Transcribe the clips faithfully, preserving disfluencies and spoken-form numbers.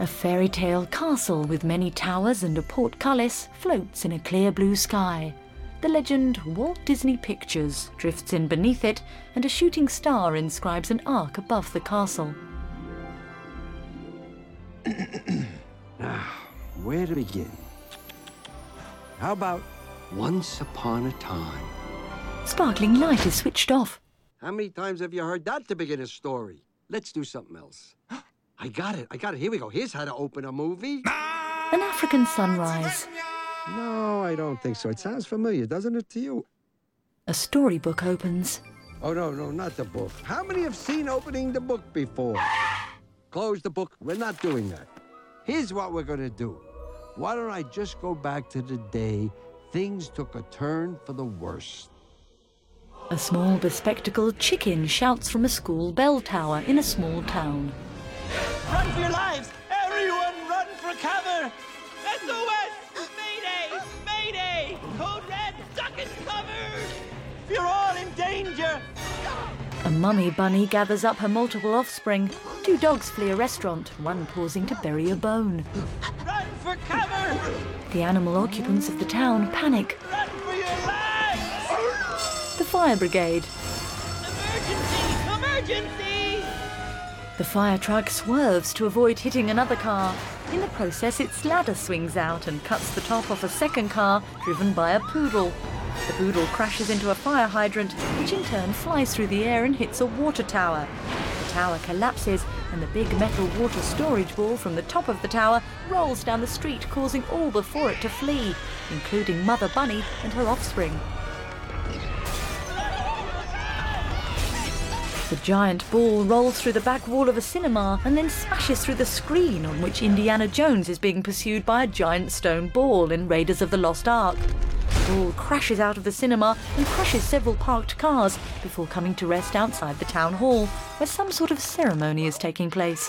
A fairy tale castle with many towers and a portcullis floats in a clear blue sky. The legend Walt Disney Pictures drifts in beneath it, and a shooting star inscribes an arc above the castle. Now, where to begin? How about once upon a time? Sparkling light is switched off. How many times have you heard that to begin a story? Let's do something else. I got it, I got it. Here we go. Here's how to open a movie. An African sunrise. No, I don't think so. It sounds familiar, doesn't it to you? A storybook opens. Oh, no, no, not the book. How many have seen opening the book before? Close the book. We're not doing that. Here's what we're gonna do. Why don't I just go back to the day things took a turn for the worse? A small bespectacled chicken shouts from a school bell tower in a small town. Run for your lives! Everyone run for cover! S O S! Mayday! Mayday! Code Red, duck and cover! You're all in danger! A mummy bunny gathers up her multiple offspring. Two dogs flee a restaurant, one pausing to bury a bone. Run for cover! The animal occupants of the town panic. Run for your lives! The fire brigade. Emergency! Emergency! The fire truck swerves to avoid hitting another car. In the process, its ladder swings out and cuts the top off a second car, driven by a poodle. The poodle crashes into a fire hydrant, which in turn flies through the air and hits a water tower. The tower collapses, and the big metal water storage ball from the top of the tower rolls down the street, causing all before it to flee, including Mother Bunny and her offspring. The giant ball rolls through the back wall of a cinema and then smashes through the screen on which Indiana Jones is being pursued by a giant stone ball in Raiders of the Lost Ark. The ball crashes out of the cinema and crushes several parked cars before coming to rest outside the town hall, where some sort of ceremony is taking place.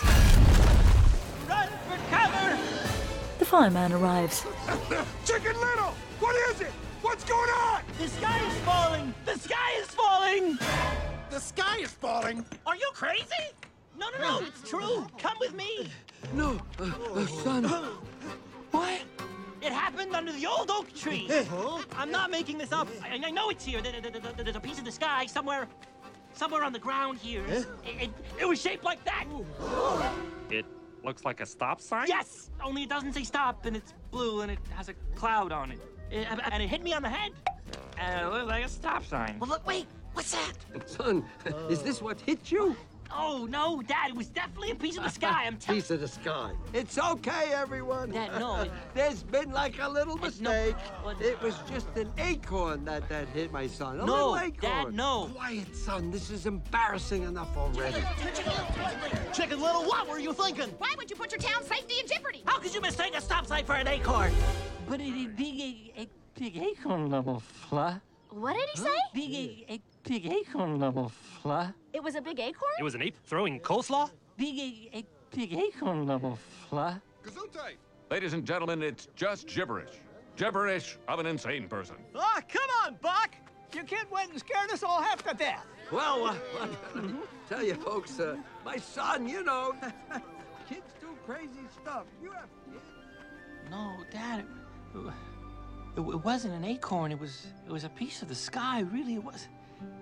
Run for cover! The fireman arrives. Chicken Little! What is it? What's going on? The sky is falling! The sky is falling! The sky is falling. Are you crazy? No, no, no, it's true. Come with me. No, uh, uh, son. What? It happened under the old oak tree. I'm not making this up. I, I know it's here. There- there- there- There's a piece of the sky somewhere, somewhere on the ground here. It, it, it was shaped like that. It looks like a stop sign? Yes, only it doesn't say stop, and it's blue, and it has a cloud on it. It- and it hit me on the head. Uh, it looks like a stop sign. Well, look, wait, what's that? Son, is this what hit you? Oh, no, Dad, it was definitely a piece of the sky. I'm telling Piece of the sky. It's okay, everyone. Dad, no, it- There's been like a little It's no- mistake. what- It was just an acorn that, that hit my son. A No, little acorn. Dad, no. Quiet, son. This is embarrassing enough already. Chicken Little, what were you thinking? Why would you put your town's safety in jeopardy? How could you mistake a stop sign for an acorn? But it is big, a, a big acorn level fly. What did he say? Big, a, a big acorn level fly. It was a big acorn? It was an ape throwing coleslaw? Big, a, a big acorn level fly. Gesundheit. Ladies and gentlemen, it's just gibberish. Gibberish of an insane person. Ah, come on, Buck. You can't wait and scare us all half to death. Well, uh, tell you folks, uh, my son, you know, kids do crazy stuff. You have kids. No, Dad, it, it, it wasn't an acorn. It was, it was a piece of the sky. Really, it was.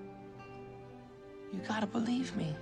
You gotta believe me.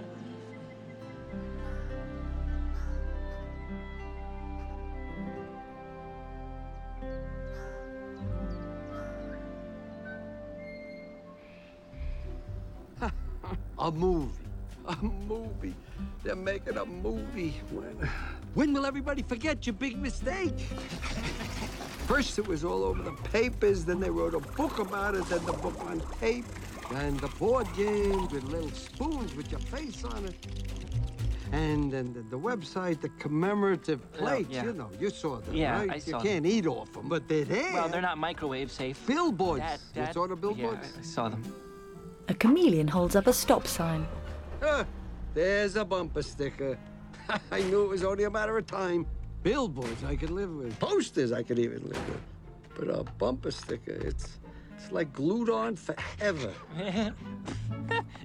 A movie. A movie. They're making a movie. When, when will everybody forget your big mistake? First it was all over the papers, then they wrote a book about it, then the book on tape, and the board games with little spoons with your face on it. And then the, the website, the commemorative plates, yeah. you know, you saw them, Yeah, right? I you saw can't eat off them, but they're there. Well, they're not microwave safe. Billboards. Dad, You Dad, saw the billboards? Yeah, I saw them. A chameleon holds up a stop sign. Huh, there's a bumper sticker. I knew it was only a matter of time. Billboards I could live with. Posters I could even live with. But a bumper sticker, it's it's like glued on forever.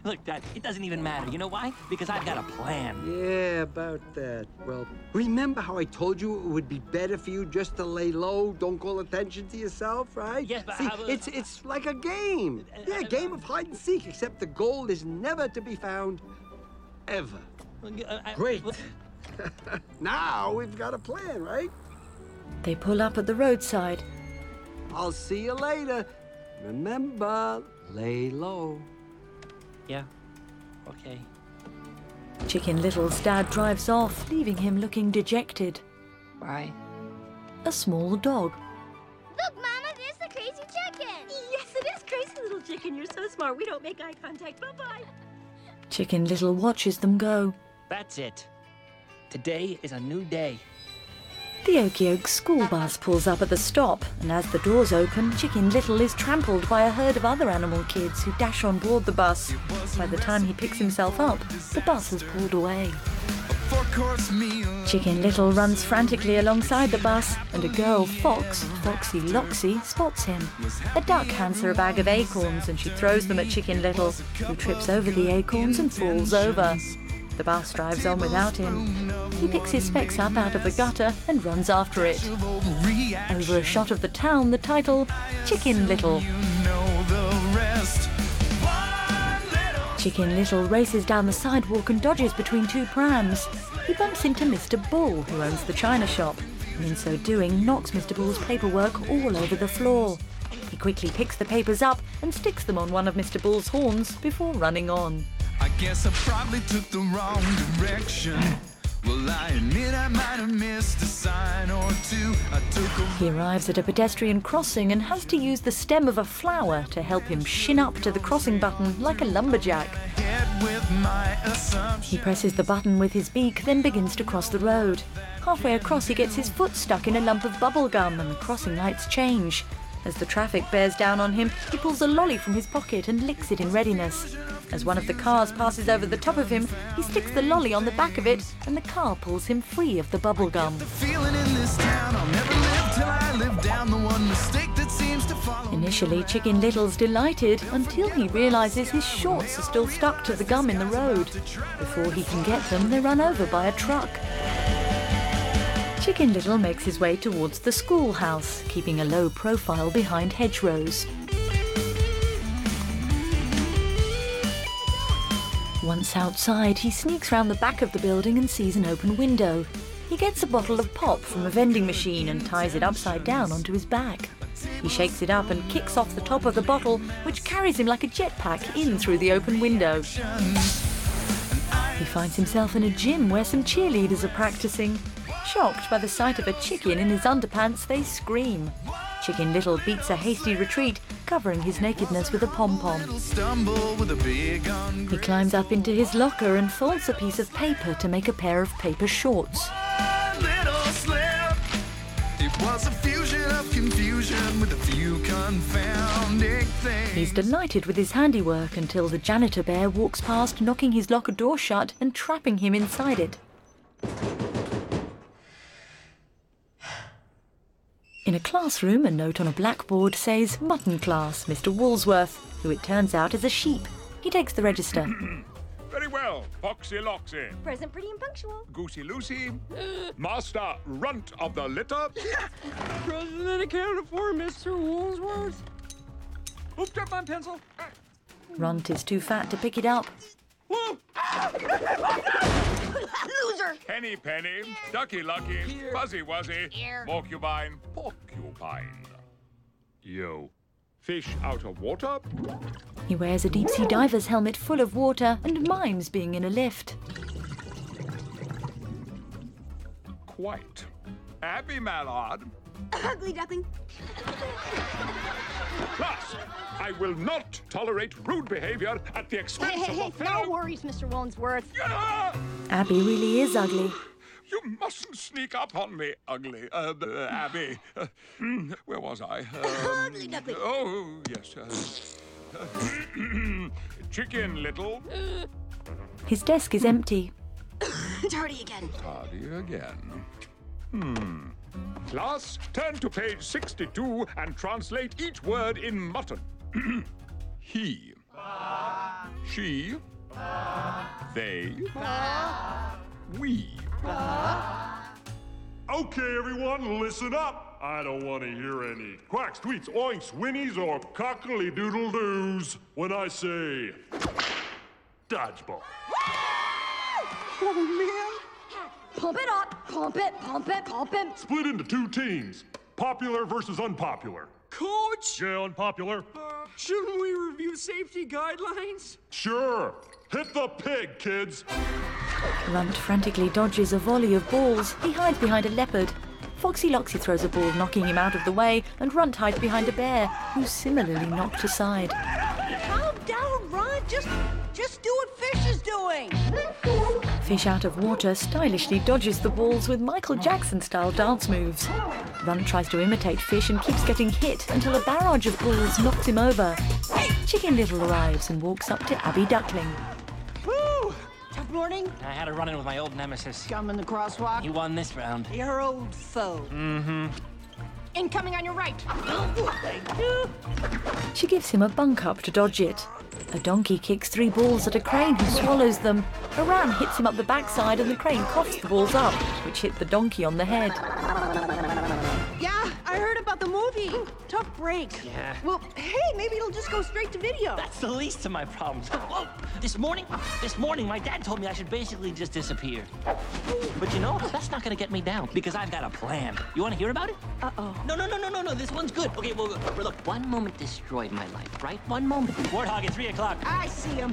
Look, Dad, it doesn't even matter. You know why? Because I've got a plan. Yeah, about that. Well, remember how I told you it would be better for you just to lay low, don't call attention to yourself, right? Yes, but See, I will- it's it's like a game. Yeah, a game of hide and seek, except the gold is never to be found, ever. Uh, I- Great. Now we've got a plan, right? They pull up at the roadside. I'll see you later. Remember, lay low. Yeah. Okay. Chicken Little's dad drives off, leaving him looking dejected. Bye. A small dog. Look, Mama, there's the crazy chicken. Yes, it is crazy, little chicken. You're so smart. We don't make eye contact. Bye-bye. Chicken Little watches them go. That's it. Today is a new day. The Okie Oak school bus pulls up at the stop, and as the doors open, Chicken Little is trampled by a herd of other animal kids who dash on board the bus. By the time he picks himself up, the bus has pulled away. Chicken Little runs frantically alongside the bus, and a girl, Fox, Foxy Loxy, spots him. A duck hands her a bag of acorns, and she throws them at Chicken Little, who trips over the acorns and falls over. The bus drives on without him. He picks his specs up out of the gutter and runs after it. Over a shot of the town, the title, Chicken Little. Chicken Little races down the sidewalk and dodges between two prams. He bumps into Mister Bull, who owns the china shop, and in so doing knocks Mister Bull's paperwork all over the floor. He quickly picks the papers up and sticks them on one of Mister Bull's horns before running on. I guess I probably took the wrong direction. Well, I admit I might have missed a sign or two. I took a... He arrives at a pedestrian crossing and has to use the stem of a flower to help him shin up to the crossing button like a lumberjack. with my assumption. He presses the button with his beak, then begins to cross the road. Halfway across, he gets his foot stuck in a lump of bubble gum and the crossing lights change. As the traffic bears down on him, he pulls a lolly from his pocket and licks it in readiness. As one of the cars passes over the top of him, he sticks the lolly on the back of it, and the car pulls him free of the bubble gum. The feeling in this town, I'll never live till I live down the one mistake that seems to follow. Initially, Chicken Little's delighted until he realizes his shorts are still stuck to the gum in the road. Before he can get them, they're run over by a truck. Chicken Little makes his way towards the schoolhouse, keeping a low profile behind hedgerows. Once outside, he sneaks round the back of the building and sees an open window. He gets a bottle of pop from a vending machine and ties it upside down onto his back. He shakes it up and kicks off the top of the bottle, which carries him like a jetpack in through the open window. He finds himself in a gym where some cheerleaders are practicing. Shocked by the sight of a chicken in his underpants, they scream. Chicken Little beats a hasty retreat, covering his nakedness with a pom-pom. He climbs up into his locker and folds a piece of paper to make a pair of paper shorts. It was a fusion of confusion with a few confounding things. He's delighted with his handiwork until the janitor bear walks past, knocking his locker door shut and trapping him inside it. In a classroom, a note on a blackboard says Mutton Class, Mister Woolsworth, who it turns out is a sheep. He takes the register. Very well, Foxy Loxy. Present pretty and punctual. Goosey Lucy. Master Runt of the litter. President accounted for, Mister Woolsworth. Oops, dropped my pencil. Runt is too fat to pick it up. Loser! Henny Penny, Ducky Lucky, Fuzzy Wuzzy, Here. Porcupine, Porcupine. Yo, fish out of water? He wears a deep-sea diver's helmet full of water and mimes being in a lift. Quite. Abby Mallard. Ugly duckling. Plus, I will not tolerate rude behavior at the expense Hey, hey, of hey, a fellow... no worries, Mister Woolsworth. Ah! Abby really is ugly. You mustn't sneak up on me, ugly. Uh, uh, Abby. Uh, hmm, where was I? Um, Ugly duckling. Oh, yes. Uh, uh, Chicken Little. His desk is empty. Dirty again. Tardy again. Hmm. Class, turn to page sixty-two and translate each word in mutton. He. she, they, we. Okay, everyone, listen up. I don't want to hear any quacks, tweets, oinks, whinnies, or cockily-doodle-doos when I say dodgeball. Oh, man. Pump it up, pump it, pump it, pump it. Split into two teams, popular versus unpopular. Coach! Yeah, unpopular. Uh, shouldn't we review safety guidelines? Sure. Hit the pig, kids. Runt frantically dodges a volley of balls. He hides behind a leopard. Foxy Loxy throws a ball, knocking him out of the way, and Runt hides behind a bear, who's similarly knocked aside. Calm down, Ron. Just, just do what Fish is doing. Fish out of water stylishly dodges the balls with Michael Jackson-style dance moves. Runt tries to imitate Fish and keeps getting hit until a barrage of balls knocks him over. Chicken Little arrives and walks up to Abby Duckling. Woo! Tough morning. I had a run-in with my old nemesis. Scum in the crosswalk. He won this round. Your old foe. Mm-hmm. Incoming on your right. Thank you. She gives him a bunk up to dodge it. A donkey kicks three balls at a crane who swallows them. A ram hits him up the backside and the crane coughs the balls up, which hit the donkey on the head. Yeah, I heard about the movie. Tough break. Yeah. Well, hey, maybe it'll just go straight to video. That's the least of my problems. Whoa! This morning, this morning, my dad told me I should basically just disappear. But you know, that's not gonna get me down because I've got a plan. You want to hear about it? Uh-oh. No, no, no, no, no, no. This one's good. Okay, well, well, look, one moment destroyed my life, right? One moment. Warthog at three o'clock. I see him.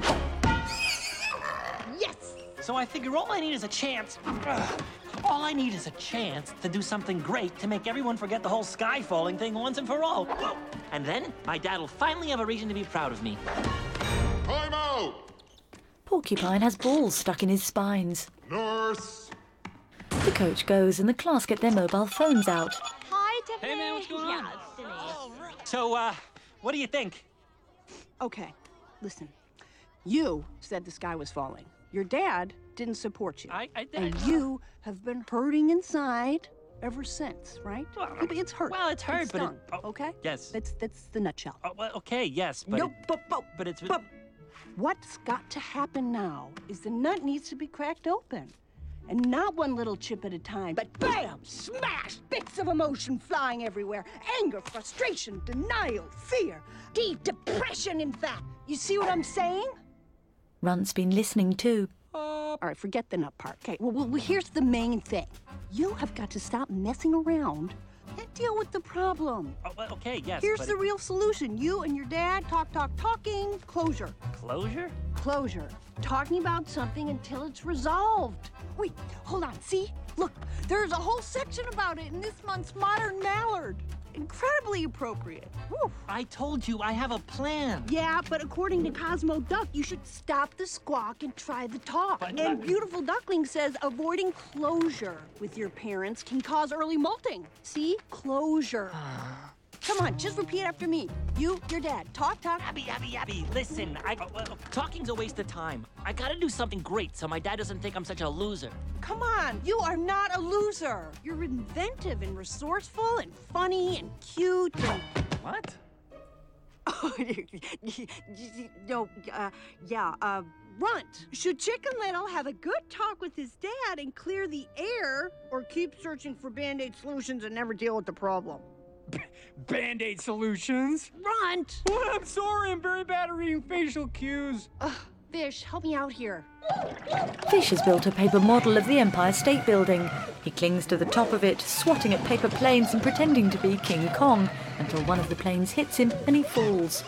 Yes. So I figure all I need is a chance. Ugh. All I need is a chance to do something great to make everyone forget the whole sky falling thing once and for all. And then my dad will finally have a reason to be proud of me. Time out! Porcupine has balls stuck in his spines. Nurse! The coach goes and the class get their mobile phones out. Hi, Tiffany. Hey, man, what's going on? Yeah, So, uh, what do you think? Okay, listen. You said the sky was falling. Your dad didn't support you. I, I did. And you have been hurting inside ever since, right? Well, It's hurt. well, it's hurt, It's but it- stung, oh, okay? yes. That's that's the nutshell. Oh, well, okay, yes, but no, it- but, but, but it's but what's got to happen now is the nut needs to be cracked open. And not one little chip at a time, but bam, smash, bits of emotion flying everywhere. Anger, frustration, denial, fear, deep depression, in fact. You see what I'm saying? Runt's been listening too. All right, forget the nut part. Okay, well, well, well, here's the main thing. You have got to stop messing around and deal with the problem. Oh, well, okay, yes. Here's but the real solution. You and your dad talk, talk, talking, closure. closure. Closure. Talking about something until it's resolved. Wait, hold on. See? Look, there's a whole section about it in this month's Modern Mallard. Incredibly appropriate. Whew. I told you I have a plan. Yeah, but according to Cosmo Duck, you should stop the squawk and try the talk. But- and Beautiful Duckling says avoiding closure with your parents can cause early molting. See? Closure. Come on, just repeat after me. You, your dad, talk, talk. Abby, Abby, Abby, listen. I, uh, well, talking's a waste of time. I gotta do something great so my dad doesn't think I'm such a loser. Come on, you are not a loser. You're inventive and resourceful and funny and cute and... What? no, uh, yeah, uh, Runt. Should Chicken Little have a good talk with his dad and clear the air, or keep searching for Band-Aid solutions and never deal with the problem? Band-Aid solutions? Runt! Oh, I'm sorry, I'm very bad at reading facial cues. Ugh, Fish, help me out here. Fish has built a paper model of the Empire State Building. He clings to the top of it, swatting at paper planes and pretending to be King Kong, until one of the planes hits him and he falls.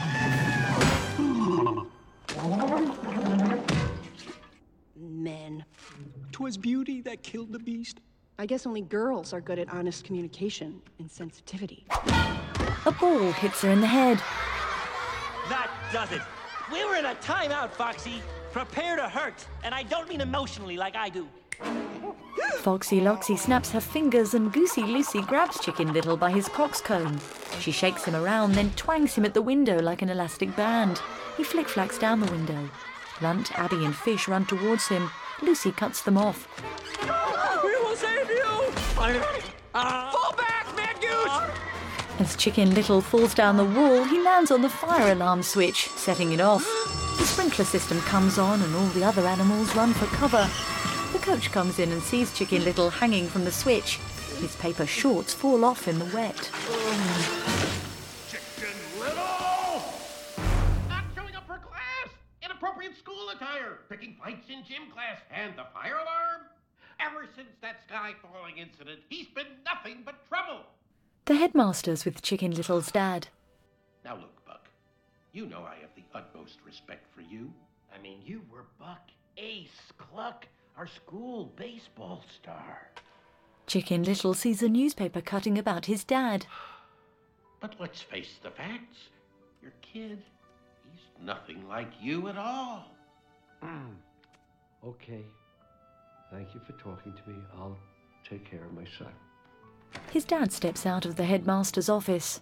Men. 'Twas beauty that killed the beast. I guess only girls are good at honest communication and sensitivity. A ball hits her in the head. That does it. We were in a timeout, Foxy. Prepare to hurt. And I don't mean emotionally like I do. Foxy Loxy snaps her fingers and Goosey Lucy grabs Chicken Little by his coxcomb. She shakes him around, then twangs him at the window like an elastic band. He flick-flacks down the window. Runt, Abby and Fish run towards him. Lucy cuts them off. We will save you! Uh, Fall back, Mad Goose! As Chicken Little falls down the wall, he lands on the fire alarm switch, setting it off. The sprinkler system comes on and all the other animals run for cover. The coach comes in and sees Chicken Little hanging from the switch. His paper shorts fall off in the wet. Chicken Little! Not showing up for class! Inappropriate school attire! Picking fights in gym class! And the fire alarm! Ever since that sky falling incident, he's been nothing but trouble! The headmaster's with Chicken Little's dad. Now look, Buck. You know I have the utmost respect for you. I mean, you were Buck Ace Cluck, our school baseball star. Chicken Little sees a newspaper cutting about his dad. But let's face the facts. Your kid, he's nothing like you at all. Okay. Thank you for talking to me. I'll take care of my son. His dad steps out of the headmaster's office.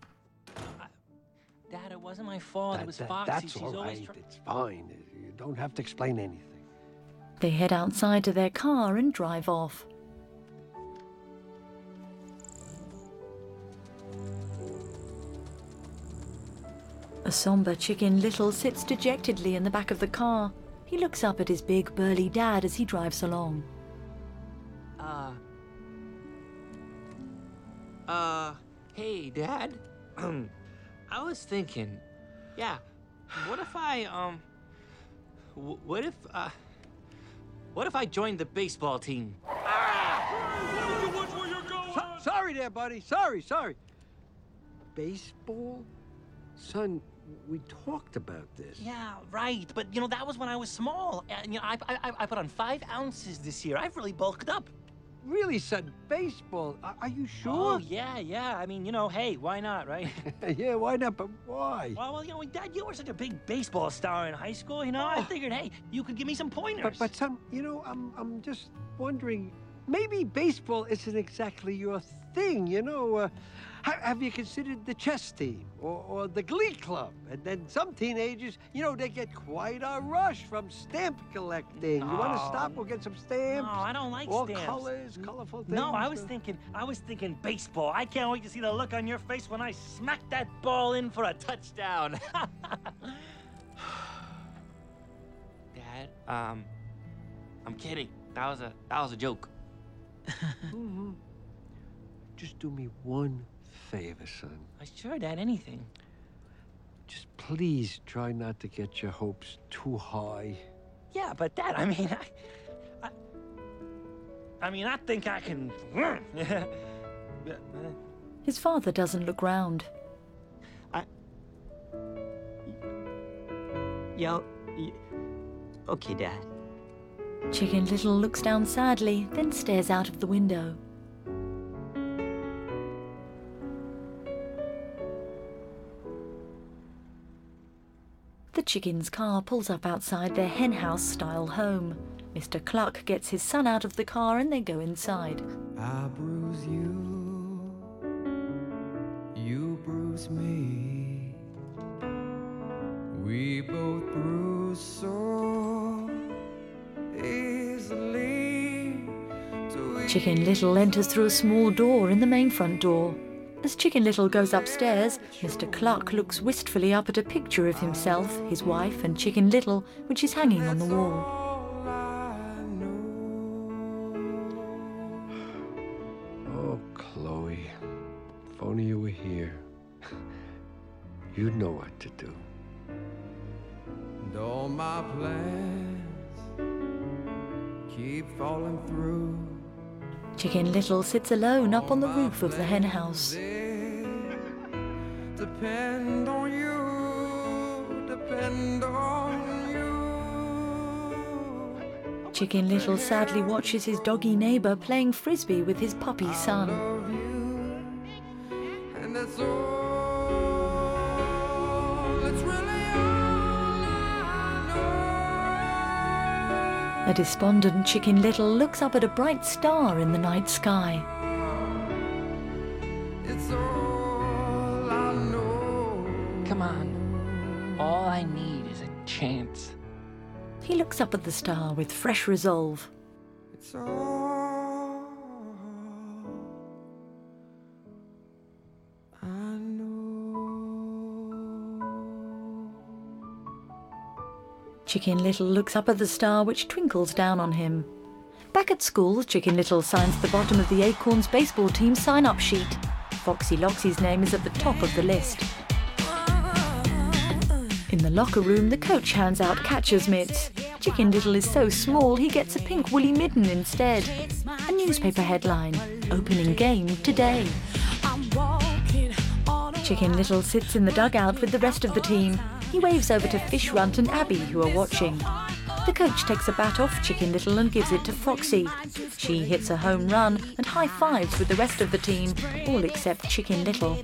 Dad, it wasn't my fault. That- it was that- Foxy's. That's He's all always right. try- It's fine. You don't have to explain anything. They head outside to their car and drive off. A somber Chicken Little sits dejectedly in the back of the car. He looks up at his big burly dad as he drives along. Uh. Uh. Hey, Dad. I was thinking. Yeah. What if I um. w- What if uh. What if I joined the baseball team? So- sorry there, buddy. Sorry, sorry. Baseball? Son, we talked about this. Yeah, right. But you know that was when I was small. And you know I I I put on five ounces this year. I've really bulked up. Really, son? Baseball? Are, are you sure? Oh yeah, yeah. I mean, you know, hey, why not, right? Yeah, why not? But why? Well, well, you know, Dad, you were such a big baseball star in high school. You know, I figured, hey, you could give me some pointers. But, but son, you know, I'm, I'm just wondering, maybe baseball isn't exactly your thing, you know? Uh, ha- have you considered the chess team or, or the glee club? And then some teenagers, you know, they get quite a rush from stamp collecting. You want to No. stop or get some stamps? No, I don't like All stamps. colors, colorful things? No, I was uh, thinking, I was thinking baseball. I can't wait to see the look on your face when I smack that ball in for a touchdown. Dad, um, I'm kidding. That was a that was a joke. mhm. Just do me one favor, son. I sure, Dad. Anything. Just please try not to get your hopes too high. Yeah, but Dad, I mean, I, I, I mean, I think I can. His father doesn't look round. Yo, y- okay, Dad. Chicken Little looks down sadly, then stares out of the window. The chicken's car pulls up outside their henhouse-style home. Mister Cluck gets his son out of the car and they go inside. I bruise you, you bruise me. We both bruise so easily. Chicken Little enters through a small door in the main front door. As Chicken Little goes upstairs, Mister Cluck looks wistfully up at a picture of himself, his wife and Chicken Little, which is hanging on the wall. Oh, Chloe, if only you were here, you'd know what to do. And all my plans keep falling through. Chicken Little sits alone up on the roof of the henhouse. Depend on you, depend on you. Chicken Little sadly watches his doggy neighbour playing frisbee with his puppy son. And that's all, it's really all I know. A despondent Chicken Little looks up at a bright star in the night sky. It's all I know. Come on. All I need is a chance. He looks up at the star with fresh resolve. It's all I know. Chicken Little looks up at the star which twinkles down on him. Back at school, Chicken Little signs the bottom of the Acorns baseball team sign-up sheet. Foxy Loxy's name is at the top of the list. In the locker room, the coach hands out catcher's mitts. Chicken Little is so small he gets a pink woolly mitten instead. A newspaper headline, opening game today. Chicken Little sits in the dugout with the rest of the team. He waves over to Fish Runt and Abby, who are watching. The coach takes a bat off Chicken Little and gives it to Foxy. She hits a home run and high-fives with the rest of the team, all except Chicken Little.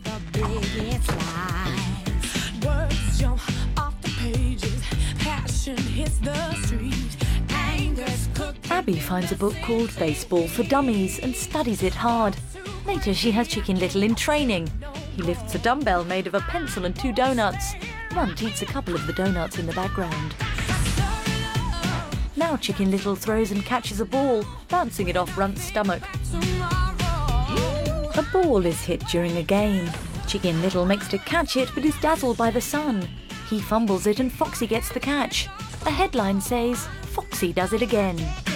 Abby finds a book called Baseball for Dummies and studies it hard. Later she has Chicken Little in training. He lifts a dumbbell made of a pencil and two donuts. Runt eats a couple of the donuts in the background. Now Chicken Little throws and catches a ball, bouncing it off Runt's stomach. A ball is hit during a game. Chicken Little makes to catch it but is dazzled by the sun. He fumbles it and Foxy gets the catch. A headline says, "Foxy does it again."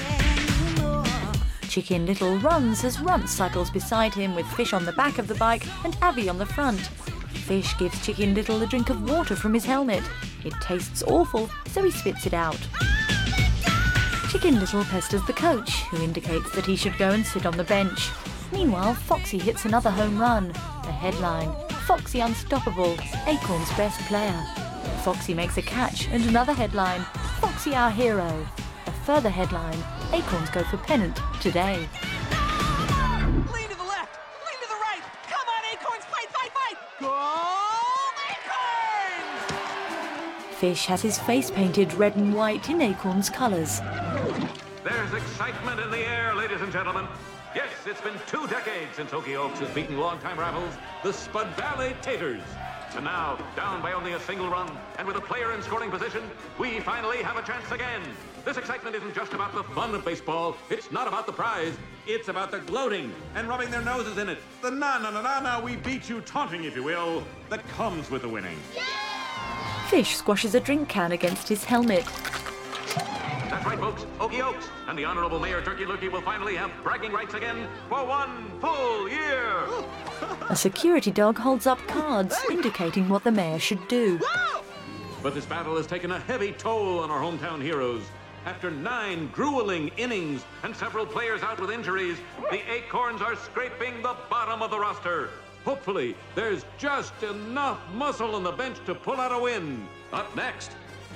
Chicken Little runs as Runt cycles beside him with Fish on the back of the bike and Abby on the front. Fish gives Chicken Little a drink of water from his helmet. It tastes awful, so he spits it out. Chicken Little pesters the coach, who indicates that he should go and sit on the bench. Meanwhile, Foxy hits another home run. A headline, "Foxy Unstoppable, Acorn's best player." Foxy makes a catch and another headline, "Foxy our hero." A further headline, "Acorns go for pennant today." Lean to the left! Lean to the right! Come on, Acorns! Fight, fight, fight! Go Acorns! Fish has his face painted red and white in Acorns' colours. There's excitement in the air, ladies and gentlemen. Yes, it's been two decades since Okie Oaks has beaten longtime rivals, the Spud Valley Taters. And now, down by only a single run, and with a player in scoring position, we finally have a chance again. This excitement isn't just about the fun of baseball. It's not about the prize. It's about the gloating and rubbing their noses in it. The na na na na na we beat you taunting, if you will, that comes with the winning. Fish squashes a drink can against his helmet. That's right, folks. Okie Oaks and the Honorable Mayor Turkey Lurkey will finally have bragging rights again for one full year. A security dog holds up cards indicating what the mayor should do. But this battle has taken a heavy toll on our hometown heroes. After nine grueling innings and several players out with injuries, the Acorns are scraping the bottom of the roster. Hopefully, there's just enough muscle on the bench to pull out a win. Up next,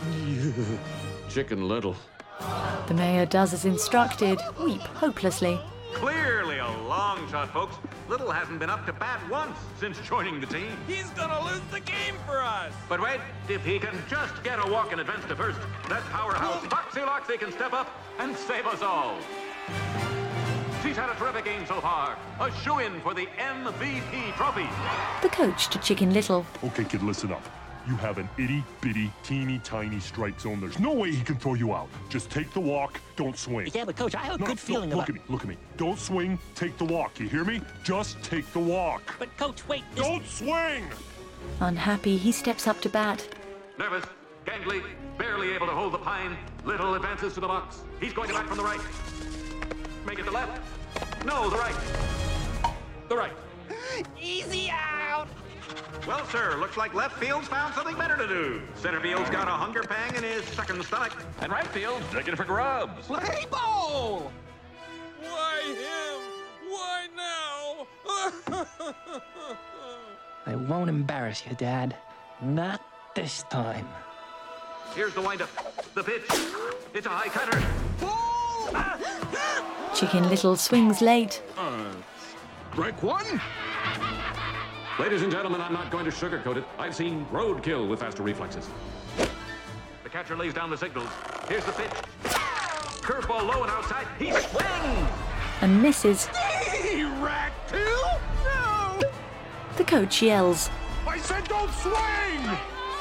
Chicken Little. The mayor does as instructed, weep hopelessly. Clearly a long shot, folks. Little hasn't been up to bat once since joining the team. He's gonna lose the game for us. But wait, if he can just get a walk in advance to first, that powerhouse Foxy Loxy can step up and save us all. She's had a terrific game so far. A shoo-in for the M V P trophy. The coach to Chicken Little. Okay, kid, listen up. You have an itty-bitty, teeny-tiny strike zone. There's no way he can throw you out. Just take the walk, don't swing. Yeah, but Coach, I have a no, good no, feeling look about... Look at me, look at me. Don't swing, take the walk. You hear me? Just take the walk. But Coach, wait. This... Don't swing! Unhappy, he steps up to bat. Nervous, gangly, barely able to hold the pine. Little advances to the box. He's going to bat from the right. Make it the left. No, the right. The right. Easy out! Well, sir, looks like left field's found something better to do. Center field's got a hunger pang in his second stomach. And right field, looking for grubs. Play ball! Why him? Why now? I won't embarrass you, Dad. Not this time. Here's the windup. The pitch. It's a high cutter. Chicken Little swings late. Uh, strike one? Ladies and gentlemen, I'm not going to sugarcoat it. I've seen roadkill with faster reflexes. The catcher lays down the signals. Here's the pitch. Curveball low and outside. He swings! And misses. Rack two? No! The coach yells. I said don't swing!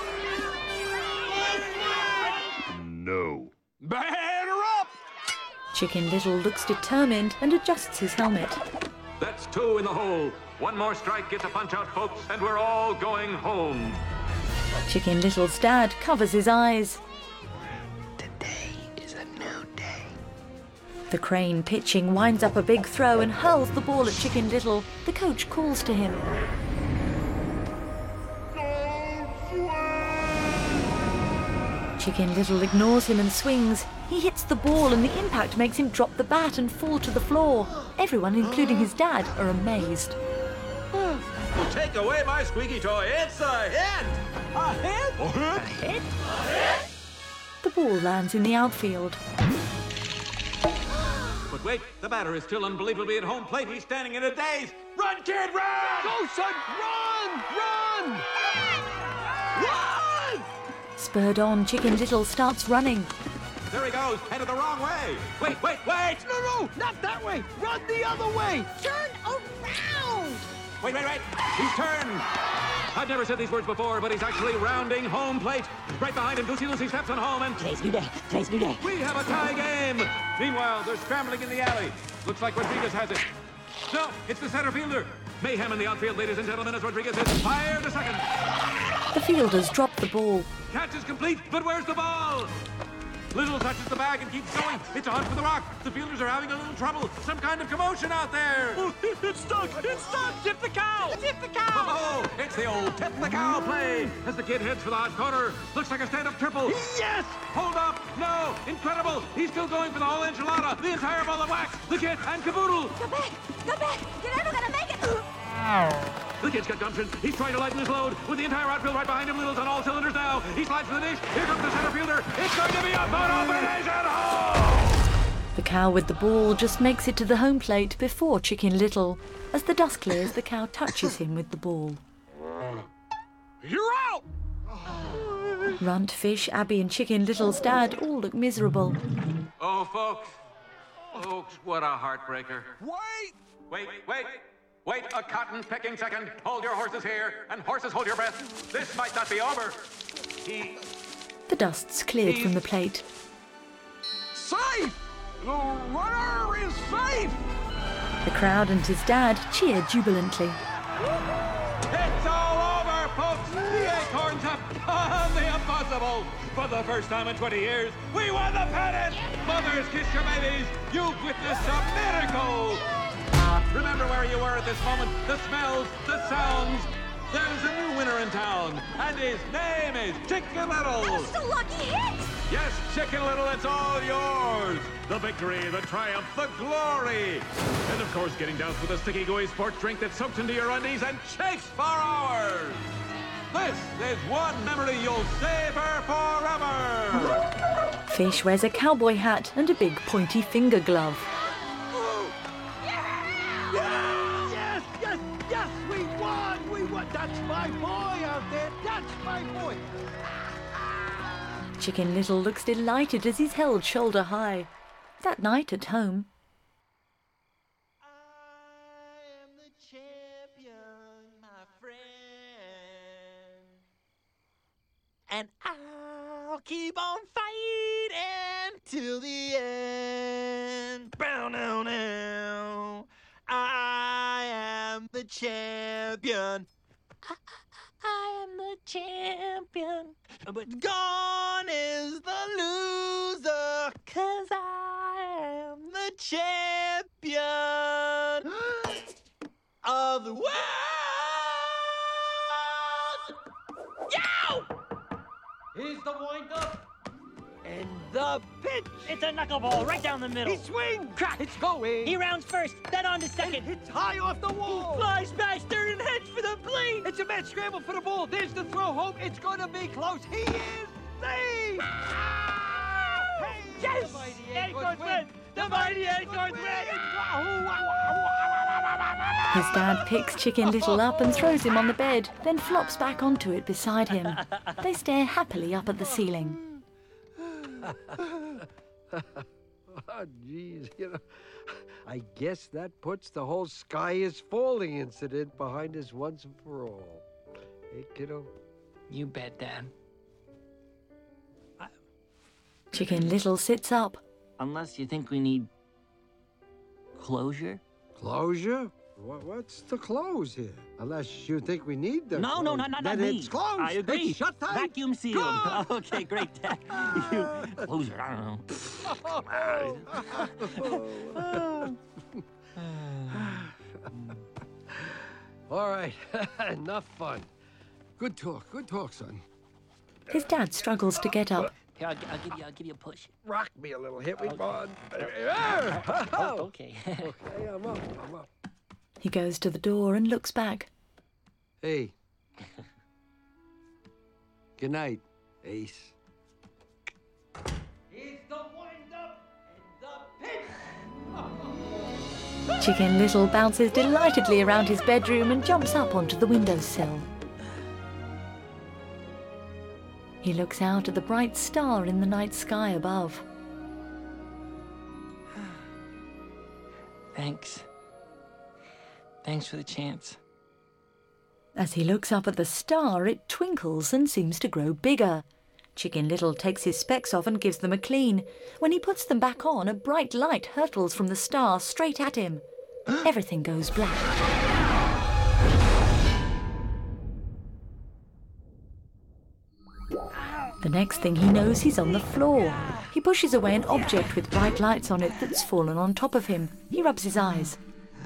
No. Batter up! Chicken Little looks determined and adjusts his helmet. That's two in the hole. One more strike gets a punch out, folks, and we're all going home. Chicken Little's dad covers his eyes. The crane pitching winds up a big throw and hurls the ball at Chicken Little. The coach calls to him. Chicken Little ignores him and swings. He hits the ball and the impact makes him drop the bat and fall to the floor. Everyone, including his dad, are amazed. Well, take away my squeaky toy. It's a hit! A hit? A hit? A hit? The ball lands in the outfield. But wait, the batter is still unbelievably at home plate. He's standing in a daze. Run, kid, run! Go, son! Run! Run! Run! Spurred on, Chicken Little starts running. There he goes, headed the wrong way. Wait, wait, wait! No, no, not that way! Run the other way! Turn around! Wait, wait, wait! He's turned! I've never said these words before, but he's actually rounding home plate. Right behind him, Goosey Lucy steps on home and... Today's new day. Today's new day. We have a tie game! Meanwhile, they're scrambling in the alley. Looks like Rodriguez has it. No, it's the center fielder. Mayhem in the outfield, ladies and gentlemen, as Rodriguez is fired to second. The fielders drop the ball. Catch is complete, but where's the ball? Little touches the bag and keeps going. It's a hunt for the rock. The fielders are having a little trouble. Some kind of commotion out there. Oh, it's stuck! It's stuck! Tip the cow! Tip the cow! Oh, it's the old tip the cow play. As the kid heads for the hot corner. Looks like a stand-up triple. Yes! Hold up! No! Incredible! He's still going for the whole enchilada. The entire ball of wax. The kid and caboodle. Go back! Go back! You're never gonna make it! The kid's got gumption. He's trying to lighten his load. With the entire outfield right behind him, Little's on all cylinders now. He slides to the dish. Here comes the center fielder. It's going to be a photo finish at home! The cow with the ball just makes it to the home plate before Chicken Little. As the dust clears, the cow touches him with the ball. You're out! Runt, Fish, Abby and Chicken Little's dad all look miserable. Oh, folks. Folks, what a heartbreaker. Wait! Wait, wait. Wait a cotton-picking second. Hold your horses here. And horses, hold your breath. This might not be over. He... The dust's cleared from the plate. Safe! The runner is safe! The crowd and his dad cheer jubilantly. It's all over, folks! The acorn's up on the impossible! For the first time in twenty years, we won the pennant! Mothers, kiss your babies! You've witnessed a miracle! Remember where you were at this moment, the smells, the sounds. There's a new winner in town, and his name is Chicken Little. That was the lucky hit! Yes, Chicken Little, it's all yours. The victory, the triumph, the glory. And of course, getting doused with a sticky, gooey sports drink that soaks into your undies and chafes for hours. This is one memory you'll savor forever. Fish wears a cowboy hat and a big pointy finger glove. Yes, yes, yes, we won! We won! That's my boy out there! That's my boy! Chicken Little looks delighted as he's held shoulder high. That night at home, I am the champion, my friend. And I'll keep on fighting till the end. Bow now now. I am the champion. I, I am the champion. But gone is the loser. Cause I am the champion of the world. Yow! Here's the wind-up. And the pitch! It's a knuckleball right down the middle. He swings! Crack! It's going! He rounds first, then on to second. And it's high off the wall! He flies past third and heads for the plate! It's a mad scramble for the ball. There's the throw home. It's going to be close. He is safe! Ah! Hey, Yes! the mighty Acorns Acorns win! The mighty Acorns win! his dad picks Chicken Little up and throws him on the bed, then flops back onto it beside him. They stare happily up at the ceiling. Oh, geez, you know, I guess that puts the whole sky is falling incident behind us once and for all. Hey, kiddo? You bet, Dad. Chicken Little sits up. Unless you think we need closure? Closure? What, what's the close here? Unless you think we need the No, close. no, not, not, not Then me. it's closed. I agree. It's shut tight. Vacuum sealed. Go! Okay, great, Dad. You, closure, I don't know. All right, enough fun. Good talk, good talk, son. His dad struggles to get up. Here, I'll, I'll give you. I'll give you a push. Rock me a little, hit me, Bond. Oh, okay. Okay, I'm up, I'm up. He goes to the door and looks back. Hey. Good night, Ace. It's the wind-up and the pitch. Chicken Little bounces delightedly around his bedroom and jumps up onto the windowsill. He looks out at the bright star in the night sky above. Thanks. Thanks for the chance. As he looks up at the star, it twinkles and seems to grow bigger. Chicken Little takes his specs off and gives them a clean. When he puts them back on, a bright light hurtles from the star straight at him. Everything goes black. The next thing he knows, he's on the floor. He pushes away an object with bright lights on it that's fallen on top of him. He rubs his eyes.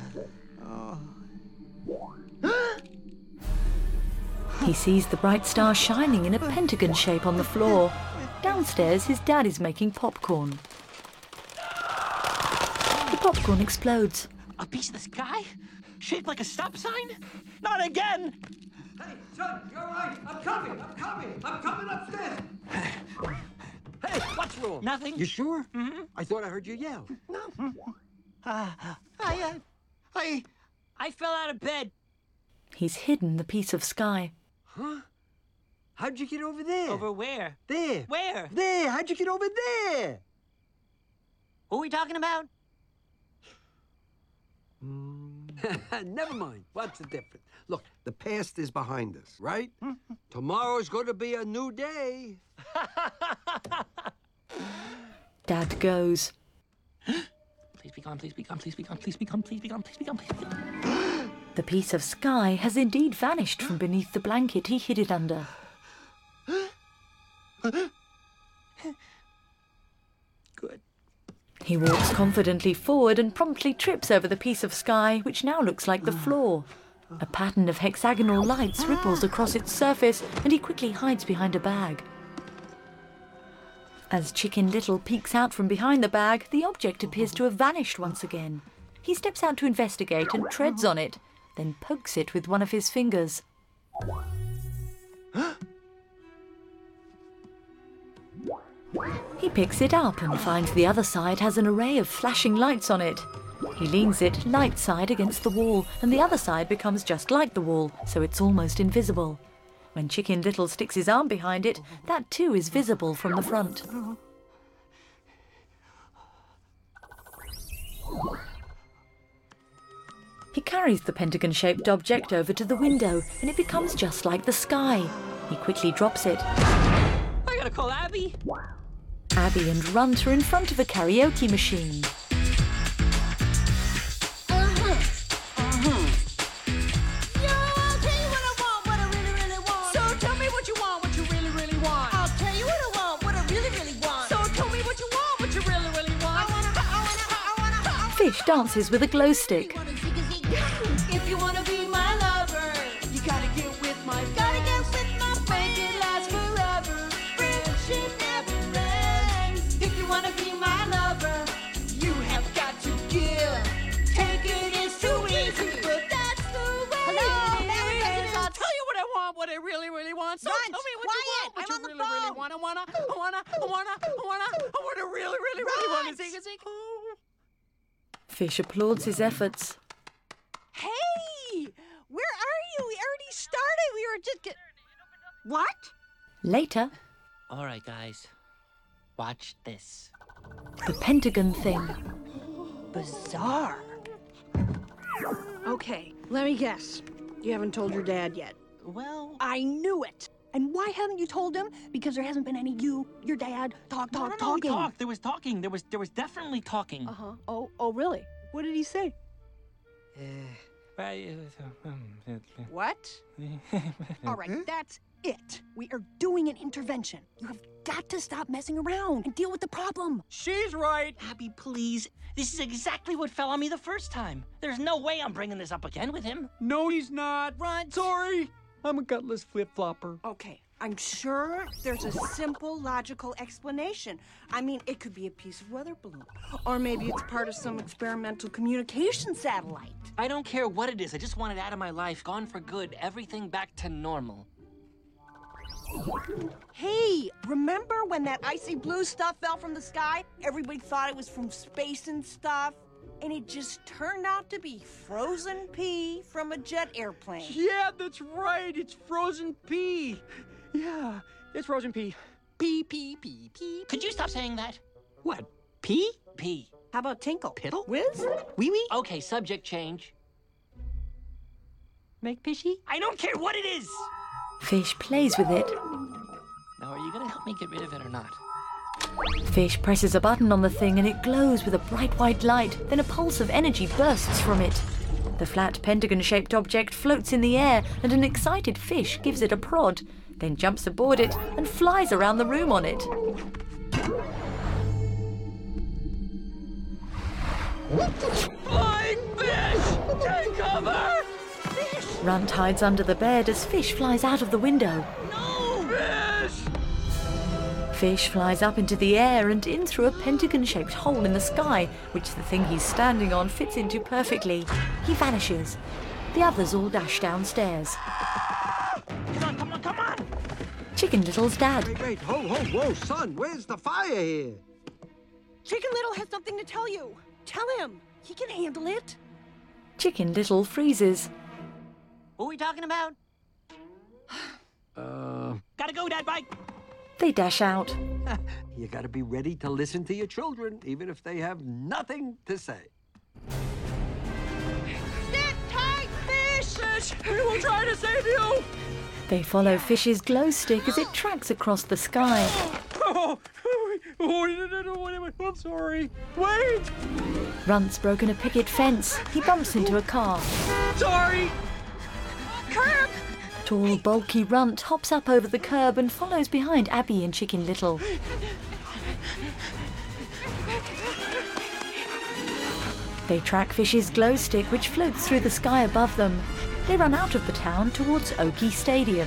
He sees the bright star shining in a pentagon shape on the floor. Downstairs, his dad is making popcorn. The popcorn explodes. A piece of the sky? Shaped like a stop sign? Not again! Hey, son, you're right. I'm coming, I'm coming. I'm coming upstairs. Hey, what's wrong? Nothing. You sure? Mm-hmm. I thought I heard you yell. No. Uh, I, uh, I, I fell out of bed. He's hidden the piece of sky. Huh? How'd you get over there? Over where? There. Where? There. How'd you get over there? Who are we talking about? Never mind. What's the difference? Look, the past is behind us, right? Tomorrow's going to be a new day. Dad goes. Please be gone, please be gone, please be gone, please be gone, please be gone, please be gone, please be gone. The piece of sky has indeed vanished from beneath the blanket he hid it under. Good. He walks confidently forward and promptly trips over the piece of sky, which now looks like the floor. A pattern of hexagonal lights ripples across its surface, and he quickly hides behind a bag. As Chicken Little peeks out from behind the bag, the object appears to have vanished once again. He steps out to investigate and treads on it, then pokes it with one of his fingers. He picks it up and finds the other side has an array of flashing lights on it. He leans it light side against the wall, and the other side becomes just like the wall, so it's almost invisible. When Chicken Little sticks his arm behind it, that too is visible from the front. He carries the pentagon-shaped object over to the window, and it becomes just like the sky. He quickly drops it. I gotta call Abby. Abby and Runt are in front of a karaoke machine. Fish dances with a glow stick. If you wanna be my lover, you gotta get with my gotta get with my make it last forever. Friendship never ends. If you wanna be my lover, you have got to give. Taking is too easy, but that's the way. Hello, Madam President. I'll tell you what I want, what I really, really want. So Run, tell me what quiet, you want, what I'm you on the really, really phone. want. I wanna, I wanna, I wanna, I wanna, I wanna really, really, really Run. want to zig a zig. Fish applauds his efforts. Hey! Where are you? We already started. We were just get... What? Later, All right, guys. Watch this. the pentagon thing. Bizarre. Okay, let me guess. You haven't told your dad yet. Well, I knew it. And why haven't you told him? Because there hasn't been any you, your dad, talk, no, talk, no, no, talking. we talked. There was talking. There was, there was definitely talking. Uh-huh. Oh, oh, really? What did he say? Uh, What? All right, that's it. We are doing an intervention. You have got to stop messing around and deal with the problem. She's right. Abby, please. This is exactly what fell on me the first time. There's no way I'm bringing this up again with him. No, he's not. Runt. Sorry. I'm a gutless flip-flopper. Okay, I'm sure there's a simple, logical explanation. I mean, it could be a piece of weather balloon. Or maybe it's part of some experimental communication satellite. I don't care what it is. I just want it out of my life, gone for good, everything back to normal. Hey, remember when that icy blue stuff fell from the sky? Everybody thought it was from space and stuff. And it just turned out to be frozen pea from a jet airplane. Yeah, that's right. It's frozen pea. Yeah, it's frozen pea. Pea, pea, pea, pea. Could you stop saying that? What? Pea? Pea. How about tinkle? Piddle? Whiz? Wee wee? Okay, subject change. Make fishy? I don't care what it is! Fish plays with it. Now, are you gonna help me get rid of it or not? Fish presses a button on the thing and it glows with a bright white light. Then a pulse of energy bursts from it. The flat pentagon-shaped object floats in the air and an excited fish gives it a prod, then jumps aboard it and flies around the room on it. Flying fish! Take cover! Fish! Runt hides under the bed as Fish flies out of the window. No! Fish! Fish flies up into the air and in through a pentagon-shaped hole in the sky, which the thing he's standing on fits into perfectly. He vanishes. The others all dash downstairs. Come on, come on, come on! Chicken Little's dad. Wait, wait, ho, ho, whoa, son, where's the fire here? Chicken Little has something to tell you. Tell him. He can handle it. Chicken Little freezes. What are we talking about? Uh... Gotta go, Dad, bye! They dash out. You gotta be ready to listen to your children, even if they have nothing to say. Sit tight, Fish! Fish! We will try to save you! They follow Fish's glow stick as it tracks across the sky. Oh, oh, I'm sorry. Wait! Runt's broken a picket fence. He bumps into a car. Sorry! Curb! Tall, bulky Runt hops up over the curb and follows behind Abby and Chicken Little. They track Fish's glow stick, which floats through the sky above them. They run out of the town towards Oki Stadium.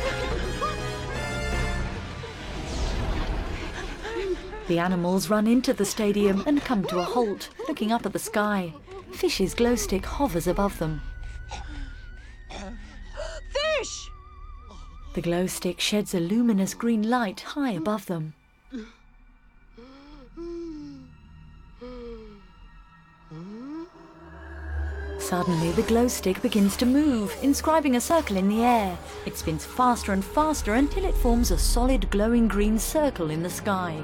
The animals run into the stadium and come to a halt, looking up at the sky. Fish's glow stick hovers above them. Fish! The glow stick sheds a luminous green light high above them. Suddenly, the glow stick begins to move, inscribing a circle in the air. It spins faster and faster until it forms a solid glowing green circle in the sky.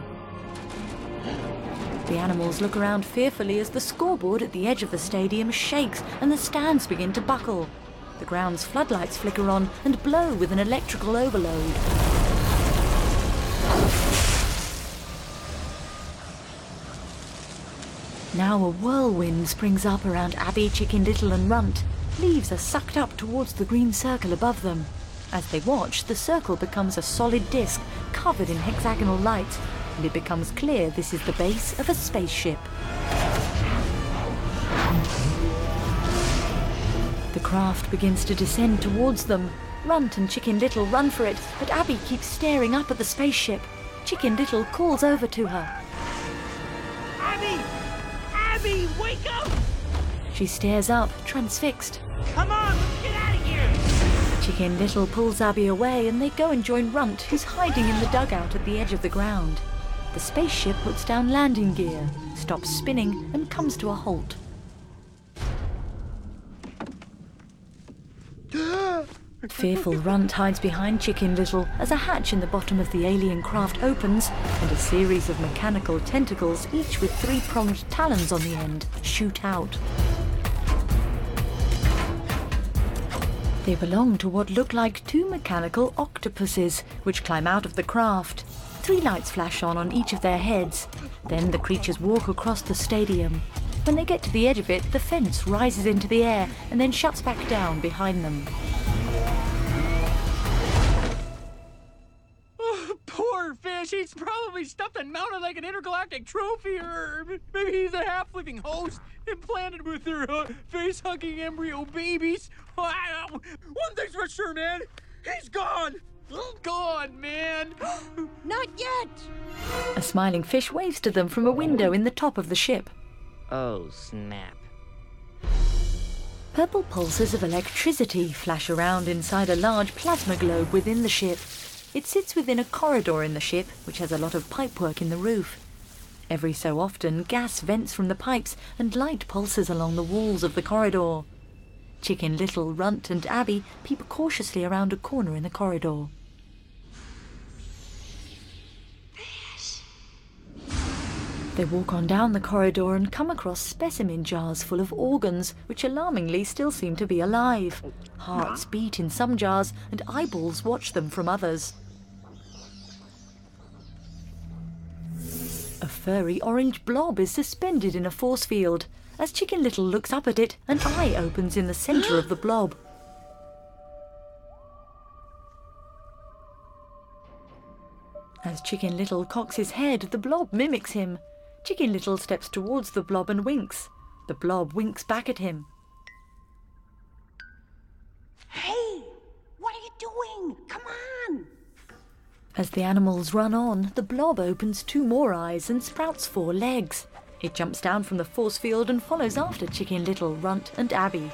The animals look around fearfully as the scoreboard at the edge of the stadium shakes and the stands begin to buckle. The ground's floodlights flicker on and blow with an electrical overload. Now a whirlwind springs up around Abby, Chicken Little and Runt. Leaves are sucked up towards the green circle above them. As they watch, the circle becomes a solid disc covered in hexagonal light, and it becomes clear this is the base of a spaceship. The craft begins to descend towards them. Runt and Chicken Little run for it, but Abby keeps staring up at the spaceship. Chicken Little calls over to her. Abby! Abby, wake up! She stares up, transfixed. Come on, let's get out of here! Chicken Little pulls Abby away and they go and join Runt, who's hiding in the dugout at the edge of the ground. The spaceship puts down landing gear, stops spinning and comes to a halt. Fearful Runt hides behind Chicken Little as a hatch in the bottom of the alien craft opens and a series of mechanical tentacles, each with three-pronged talons on the end, shoot out. They belong to what look like two mechanical octopuses, which climb out of the craft. Three lights flash on on each of their heads. Then the creatures walk across the stadium. When they get to the edge of it, the fence rises into the air and then shuts back down behind them. he's stuffed and mounted like an intergalactic trophy, or maybe he's a half-living host implanted with their uh, face-hugging embryo babies. Oh, I, uh, one thing's for sure, man. He's gone. Gone, man. Not yet. A smiling fish waves to them from a window in the top of the ship. Oh, snap. Purple pulses of electricity flash around inside a large plasma globe within the ship. It sits within a corridor in the ship, which has a lot of pipework in the roof. Every so often, gas vents from the pipes and light pulses along the walls of the corridor. Chicken Little, Runt and Abby peep cautiously around a corner in the corridor. They walk on down the corridor and come across specimen jars full of organs, which alarmingly still seem to be alive. Hearts beat in some jars and eyeballs watch them from others. A furry orange blob is suspended in a force field. As Chicken Little looks up at it, an eye opens in the centre of the blob. As Chicken Little cocks his head, the blob mimics him. Chicken Little steps towards the blob and winks. The blob winks back at him. Hey, what are you doing? Come on! As the animals run on, the blob opens two more eyes and sprouts four legs. It jumps down from the force field and follows after Chicken Little, Runt and Abby.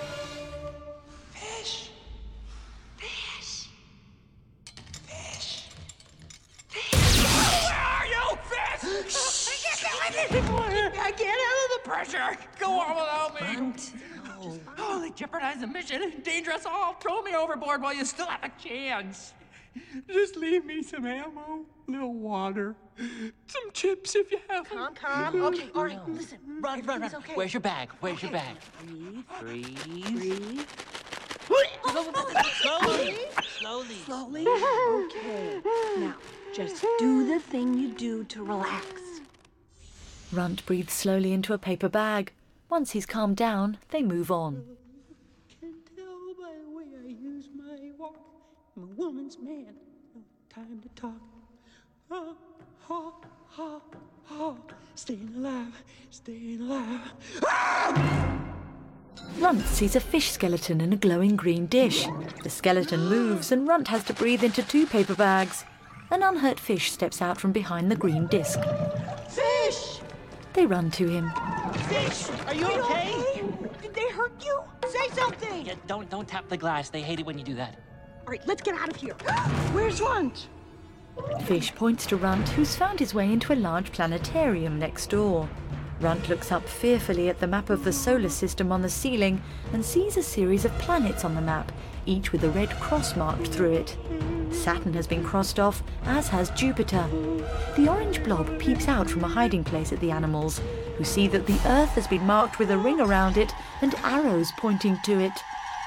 Fish! Fish! Fish! Where are you, fish? I can't handle the pressure. Go on without me. Runt. Oh, oh, they jeopardize the mission. Danger us all. Throw me overboard while you still have a chance. Just leave me some ammo, a little water, some chips if you have Calm, them. calm. Okay, all right, listen. Run, run, run. Okay. Where's your bag? Where's Okay. your bag? Breathe. Breathe. Breathe. Slowly. Slowly. Slowly. Okay. Now, just do the thing you do to relax. Runt breathes slowly into a paper bag. Once he's calmed down, they move on. Can tell by the way I use my walk. I'm a woman's man. No time to talk. Ha, ha, ha, ha. Staying alive. Staying alive. Ah! Runt sees a fish skeleton in a glowing green dish. The skeleton moves and Runt has to breathe into two paper bags. An unhurt fish steps out from behind the green disc. Fish! They run to him. Fish, are you You okay? Did they hurt you? Say something! Yeah, don't don't tap the glass. They hate it when you do that. All right, let's get out of here. Where's Runt? Fish points to Runt, who's found his way into a large planetarium next door. Runt looks up fearfully at the map of the solar system on the ceiling and sees a series of planets on the map, each with a red cross marked through it. Saturn has been crossed off, as has Jupiter. The orange blob peeps out from a hiding place at the animals, who see that the Earth has been marked with a ring around it and arrows pointing to it.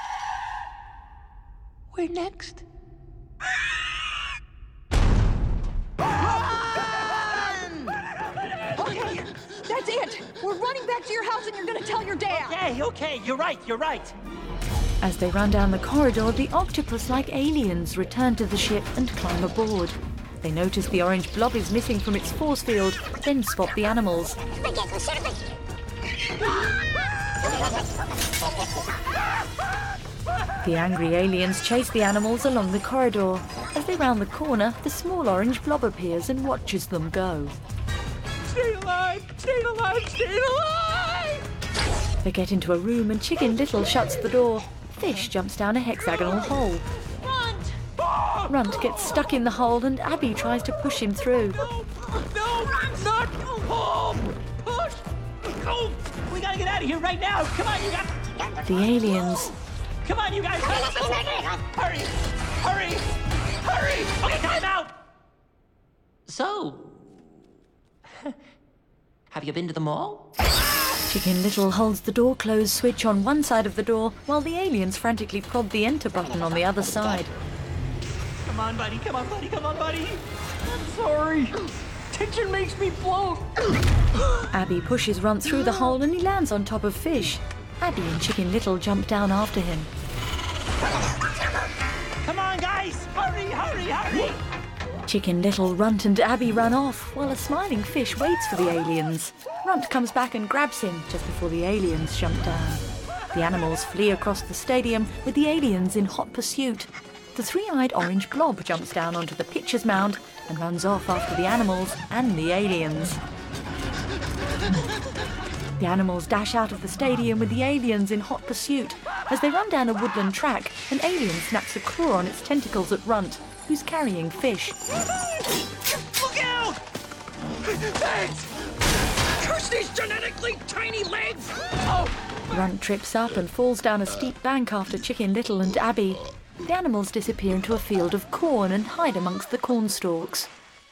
We're next. Okay, that's it. We're running back to your house and you're gonna tell your dad. Okay, okay. You're right. You're right. As they run down the corridor, the octopus-like aliens return to the ship and climb aboard. They notice the orange blob is missing from its force field, then spot the animals. The angry aliens chase the animals along the corridor. As they round the corner, the small orange blob appears and watches them go. Stay alive! Stay alive! Stay alive! They get into a room and Chicken Little shuts the door. Fish jumps down a hexagonal hole. Runt! Runt gets stuck in the hole and Abby tries to push him through. No! No! Not pull! Push! Go! We gotta get out of here right now. Come on, you guys. The aliens. Come on, you guys. Hurry! Hurry! Hurry! Okay, time out. So, have you been to the mall? Chicken Little holds the door close switch on one side of the door while the aliens frantically prod the enter button on the other side. Come on, buddy. Come on, buddy. Come on, buddy. I'm sorry. Tension makes me bloat. Abby pushes Runt through the hole and he lands on top of Fish. Abby and Chicken Little jump down after him. Come on, guys. Hurry, hurry, hurry. Chicken Little, Runt and Abby run off while a smiling fish waits for the aliens. Runt comes back and grabs him just before the aliens jump down. The animals flee across the stadium with the aliens in hot pursuit. The three-eyed orange blob jumps down onto the pitcher's mound and runs off after the animals and the aliens. The animals dash out of the stadium with the aliens in hot pursuit. As they run down a woodland track, an alien snaps a claw on its tentacles at Runt, who's carrying fish. Look out! Thanks! Curse these genetically tiny legs! Oh! Runt trips up and falls down a steep bank after Chicken Little and Abby. The animals disappear into a field of corn and hide amongst the corn stalks.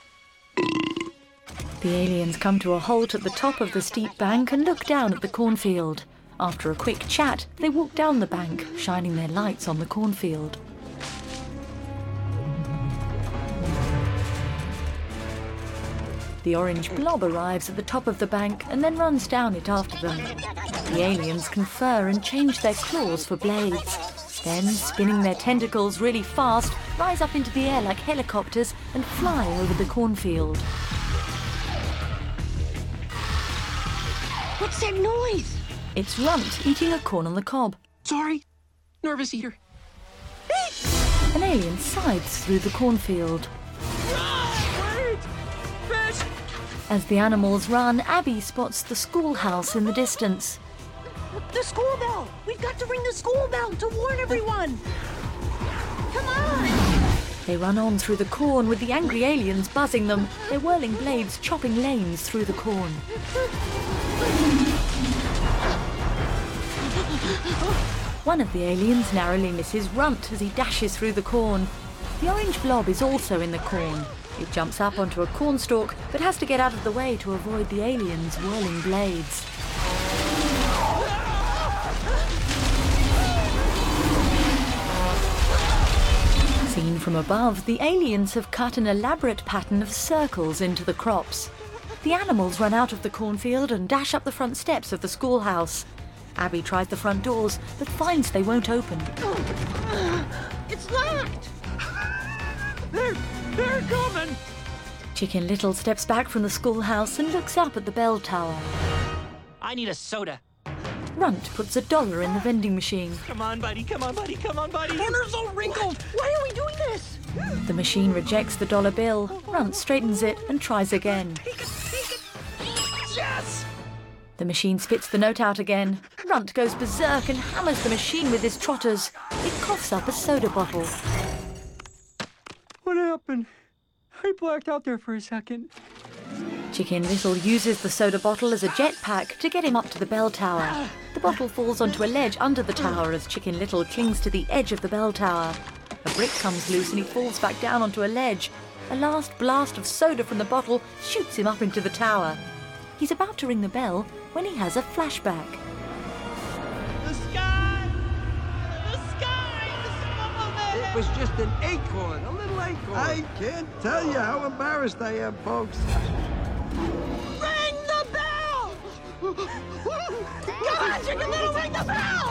The aliens come to a halt at the top of the steep bank and look down at the cornfield. After a quick chat, they walk down the bank, shining their lights on the cornfield. The orange blob arrives at the top of the bank and then runs down it after them. The aliens confer and change their claws for blades. Then, spinning their tentacles really fast, rise up into the air like helicopters and fly over the cornfield. What's that noise? It's Runt eating a corn on the cob. Sorry, nervous eater. An alien scythes through the cornfield. Wait! Fish! As the animals run, Abby spots the schoolhouse in the distance. The school bell! We've got to ring the school bell to warn everyone! Come on! They run on through the corn with the angry aliens buzzing them, their whirling blades chopping lanes through the corn. One of the aliens narrowly misses Runt as he dashes through the corn. The orange blob is also in the corn. It jumps up onto a cornstalk, but has to get out of the way to avoid the aliens' whirling blades. Seen from above, the aliens have cut an elaborate pattern of circles into the crops. The animals run out of the cornfield and dash up the front steps of the schoolhouse. Abby tries the front doors, but finds they won't open. It's locked! They're, they're coming! Chicken Little steps back from the schoolhouse and looks up at the bell tower. I need a soda. Runt puts a dollar in the vending machine. Come on, buddy. Come on, buddy. Come on, buddy. Corner's all wrinkled. Why are we doing this? The machine rejects the dollar bill. Runt straightens it and tries again. Yes! The machine spits the note out again. Runt goes berserk and hammers the machine with his trotters. It coughs up a soda bottle. What happened? I blacked out there for a second. Chicken Little uses the soda bottle as a jetpack to get him up to the bell tower. The bottle falls onto a ledge under the tower as Chicken Little clings to the edge of the bell tower. A brick comes loose and he falls back down onto a ledge. A last blast of soda from the bottle shoots him up into the tower. He's about to ring the bell when he has a flashback. The sky! The sky is above It was just an acorn, a little acorn. I can't tell you how embarrassed I am, folks. Ring the bell! Come on, Chicken Little, ring the bell!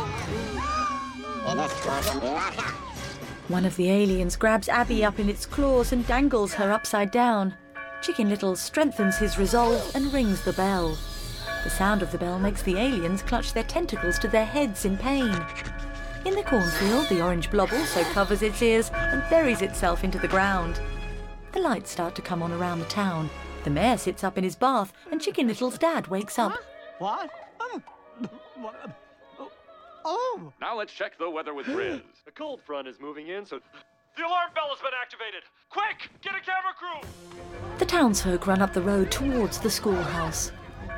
One of the aliens grabs Abby up in its claws and dangles her upside down. Chicken Little strengthens his resolve and rings the bell. The sound of the bell makes the aliens clutch their tentacles to their heads in pain. In the cornfield, the orange blob also covers its ears and buries itself into the ground. The lights start to come on around the town. The mayor sits up in his bath and Chicken Little's dad wakes up. What? Oh. Oh! Now let's check the weather with Grizz. A cold front is moving in, so the alarm bell has been activated. Quick, get a camera crew. The townsfolk run up the road towards the schoolhouse.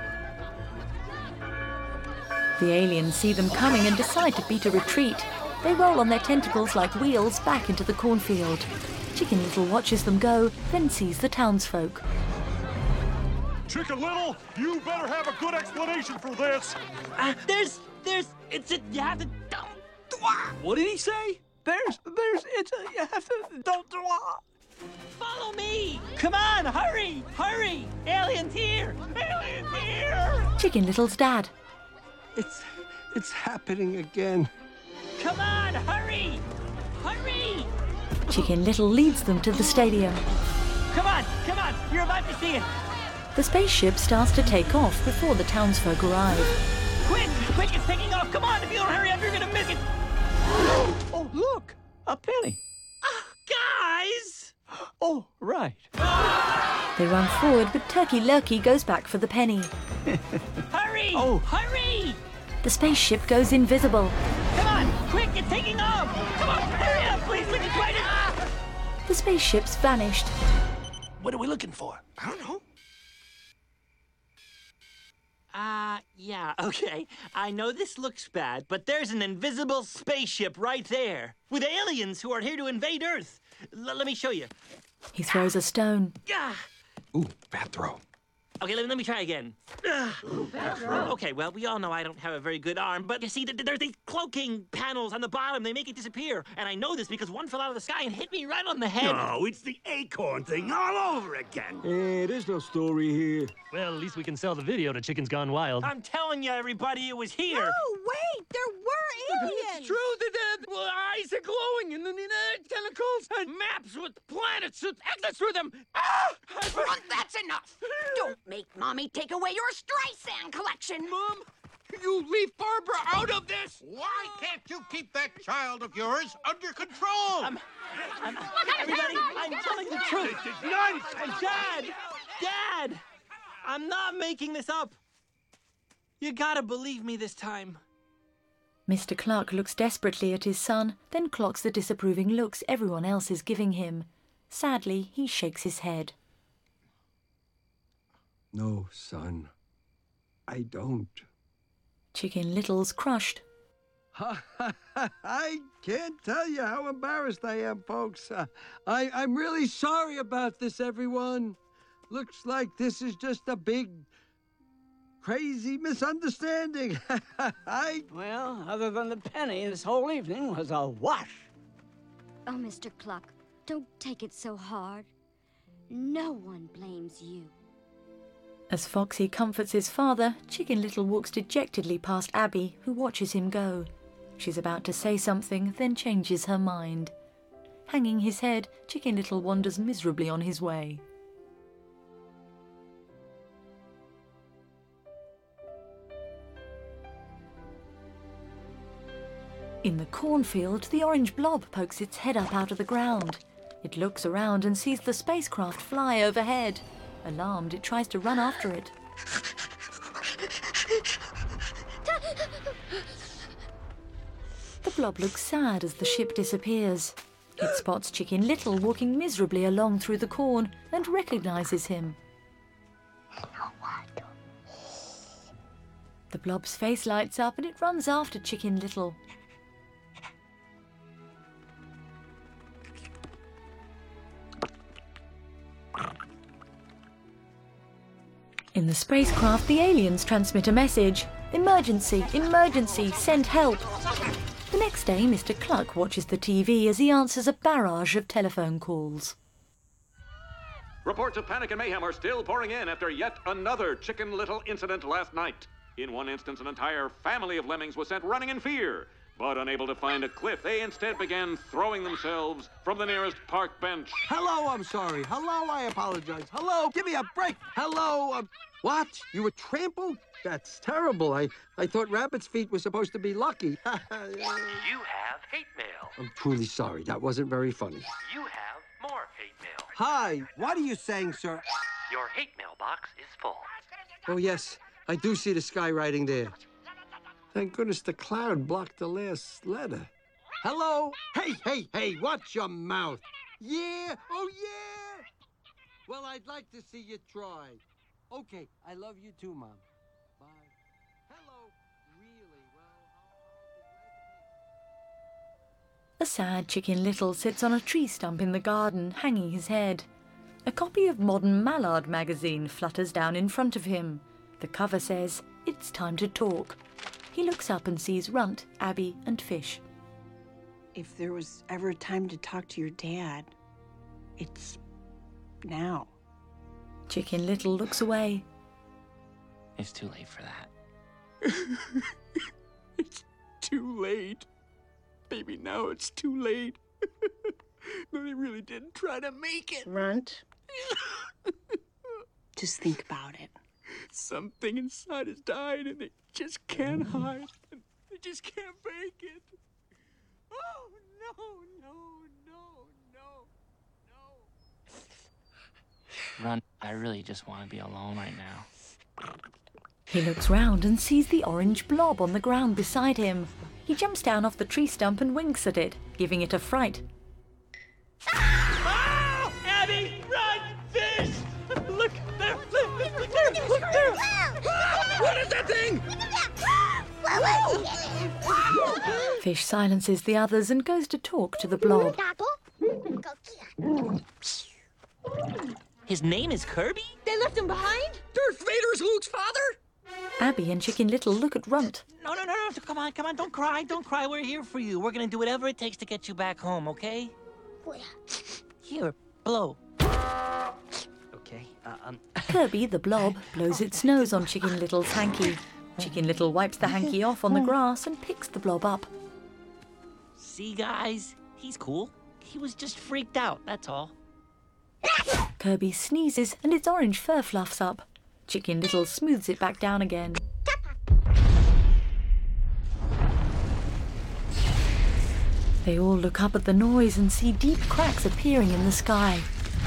The aliens see them coming and decide to beat a retreat. They roll on their tentacles like wheels back into the cornfield. Chicken Little watches them go, then sees the townsfolk. Chicken Little, you better have a good explanation for this. Uh, there's, there's, it's a, you have to, don't, What did he say? There's, there's, it's a, you have to, don't, follow me. Come on, hurry, hurry. Aliens here, aliens here. Chicken Little's dad. It's, it's happening again. Come on, hurry, hurry. Chicken Little leads them to the stadium. come on, come on. You're about to see it. The spaceship starts to take off before the townsfolk arrive. Quick, quick, it's taking off. Come on, if you don't hurry up, you're gonna miss it. Oh, look, a penny. Guys! Oh, right. They run forward, but Turkey Lurkey goes back for the penny. Hurry! Oh. Hurry! The spaceship goes invisible. Come on, quick, it's taking off. Come on, hurry up, please, look, it's right ah! The spaceship's vanished. What are we looking for? I don't know. Uh, yeah, okay. I know this looks bad, but there's an invisible spaceship right there with aliens who are here to invade Earth. L- let me show you. He throws a stone. Ah! Ooh, bad throw. Okay, let, let me try again. Ooh, okay, well, we all know I don't have a very good arm, but you see, th- there's these cloaking panels on the bottom. They make it disappear. And I know this because one fell out of the sky and hit me right on the head. No, it's the acorn thing all over again. Hey, there's no story here. Well, at least we can sell the video to Chickens Gone Wild. I'm telling you, everybody, it was here. Oh, wait, there were aliens. It's true that the well, eyes are glowing and the uh, tentacles and maps with planets with exits through them. Ah! Front, that's enough. Don't make Mommy take away your Streisand collection. Mom, you leave Barbara out of this. Why can't you keep that child of yours under control? I'm, I'm, everybody, I'm telling the truth. This is nonsense. Dad! Dad! I'm not making this up. You gotta believe me this time. Mister Clark looks desperately at his son, then clocks the disapproving looks everyone else is giving him. Sadly, he shakes his head. No, son. I don't. Chicken Little's crushed. I can't tell you how embarrassed I am, folks. Uh, I, I'm really sorry about this, everyone. Looks like this is just a big, crazy misunderstanding. I... Well, other than the penny, this whole evening was a wash. Oh, Mister Cluck, don't take it so hard. No one blames you. As Foxy comforts his father, Chicken Little walks dejectedly past Abby, who watches him go. She's about to say something, then changes her mind. Hanging his head, Chicken Little wanders miserably on his way. In the cornfield, the orange blob pokes its head up out of the ground. It looks around and sees the spacecraft fly overhead. Alarmed, it tries to run after it. The blob looks sad as the ship disappears. It spots Chicken Little walking miserably along through the corn and recognizes him. The blob's face lights up and it runs after Chicken Little. In the spacecraft, the aliens transmit a message. Emergency! Emergency! Send help! The next day, Mister Cluck watches the T V as he answers a barrage of telephone calls. Reports of panic and mayhem are still pouring in after yet another Chicken Little incident last night. In one instance, an entire family of lemmings was sent running in fear. But unable to find a cliff, they instead began throwing themselves from the nearest park bench. Hello, I'm sorry. Hello, I apologize. Hello, give me a break. Hello, uh, what? You were trampled? That's terrible. I, I thought rabbit's feet were supposed to be lucky. You have hate mail. I'm truly sorry. That wasn't very funny. You have more hate mail. Hi, what are you saying, sir? Your hate mail box is full. Oh, yes, I do see the skywriting there. Thank goodness the cloud blocked the last letter. Hello? Hey, hey, hey, watch your mouth. Yeah, oh yeah. Well, I'd like to see you try. Okay, I love you too, Mom. Bye. Hello. Really, well, A sad Chicken Little sits on a tree stump in the garden, hanging his head. A copy of Modern Mallard magazine flutters down in front of him. The cover says, "It's time to talk." He looks up and sees Runt, Abby, and Fish. If there was ever a time to talk to your dad, it's now. Chicken Little looks away. It's too late for that. It's too late. Baby, now it's too late. No, they really didn't try to make it. Runt, Just think about it. Something inside has died, and they just can't hide. And they just can't break it. Oh, no, no, no, no, Run. I really just want to be alone right now. He looks round and sees the orange blob on the ground beside him. He jumps down off the tree stump and winks at it, giving it a fright. Oh! Abby, run! Fish! Look there! Look, look, look there! Look there! What is that thing? Fish silences the others and goes to talk to the blob. His name is Kirby? They left him behind? Darth Vader's Luke's father? Abby and Chicken Little look at Runt. No, no, no, no, come on, come on, don't cry, don't cry, we're here for you. We're gonna do whatever it takes to get you back home, okay? Here, blow. Okay, uh, um... Kirby, the blob, blows its nose on Chicken Little's hanky. Chicken Little wipes the hanky off on the grass and picks the blob up. See, guys? He's cool. He was just freaked out, that's all. Kirby sneezes and its orange fur fluffs up. Chicken Little smooths it back down again. They all look up at the noise and see deep cracks appearing in the sky.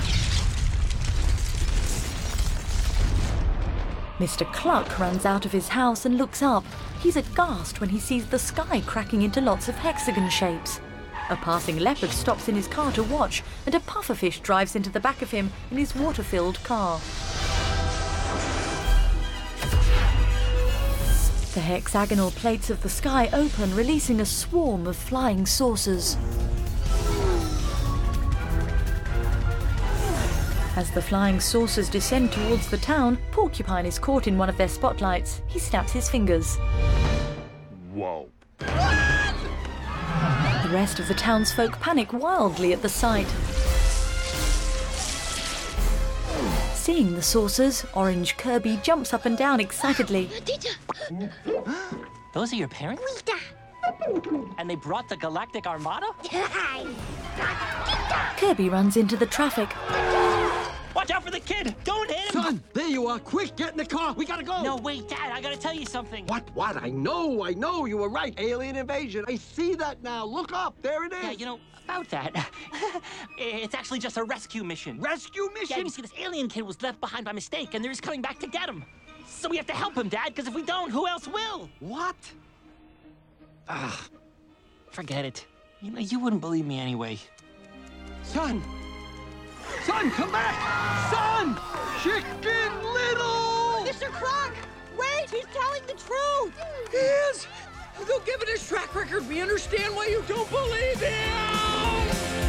Mister Cluck runs out of his house and looks up. He's aghast when he sees the sky cracking into lots of hexagon shapes. A passing leopard stops in his car to watch, and a pufferfish drives into the back of him in his water-filled car. The hexagonal plates of the sky open, releasing a swarm of flying saucers. As the flying saucers descend towards the town, Porcupine is caught in one of their spotlights. He snaps his fingers. Whoa. The rest of the townsfolk panic wildly at the sight. Seeing the saucers, Orange Kirby jumps up and down excitedly. Those are your parents? And they brought the Galactic Armada? Kirby runs into the traffic. Watch out for the kid! Don't hit him! Son, there you are. Quick, get in the car. We gotta go. No, wait, Dad, I gotta tell you something. What, what? I know, I know. You were right. Alien invasion. I see that now. Look up. There it is. Yeah, you know, about that. It's actually just a rescue mission. Rescue mission? Yeah, you see, this alien kid was left behind by mistake, and they're just coming back to get him. So we have to help him, Dad, because if we don't, who else will? What? Ah, forget it. You know, you wouldn't believe me anyway. Son! Son, come back! Son! Chicken Little! Mister Croc! Wait, he's telling the truth! He is! Though given his track record, we understand why you don't believe him!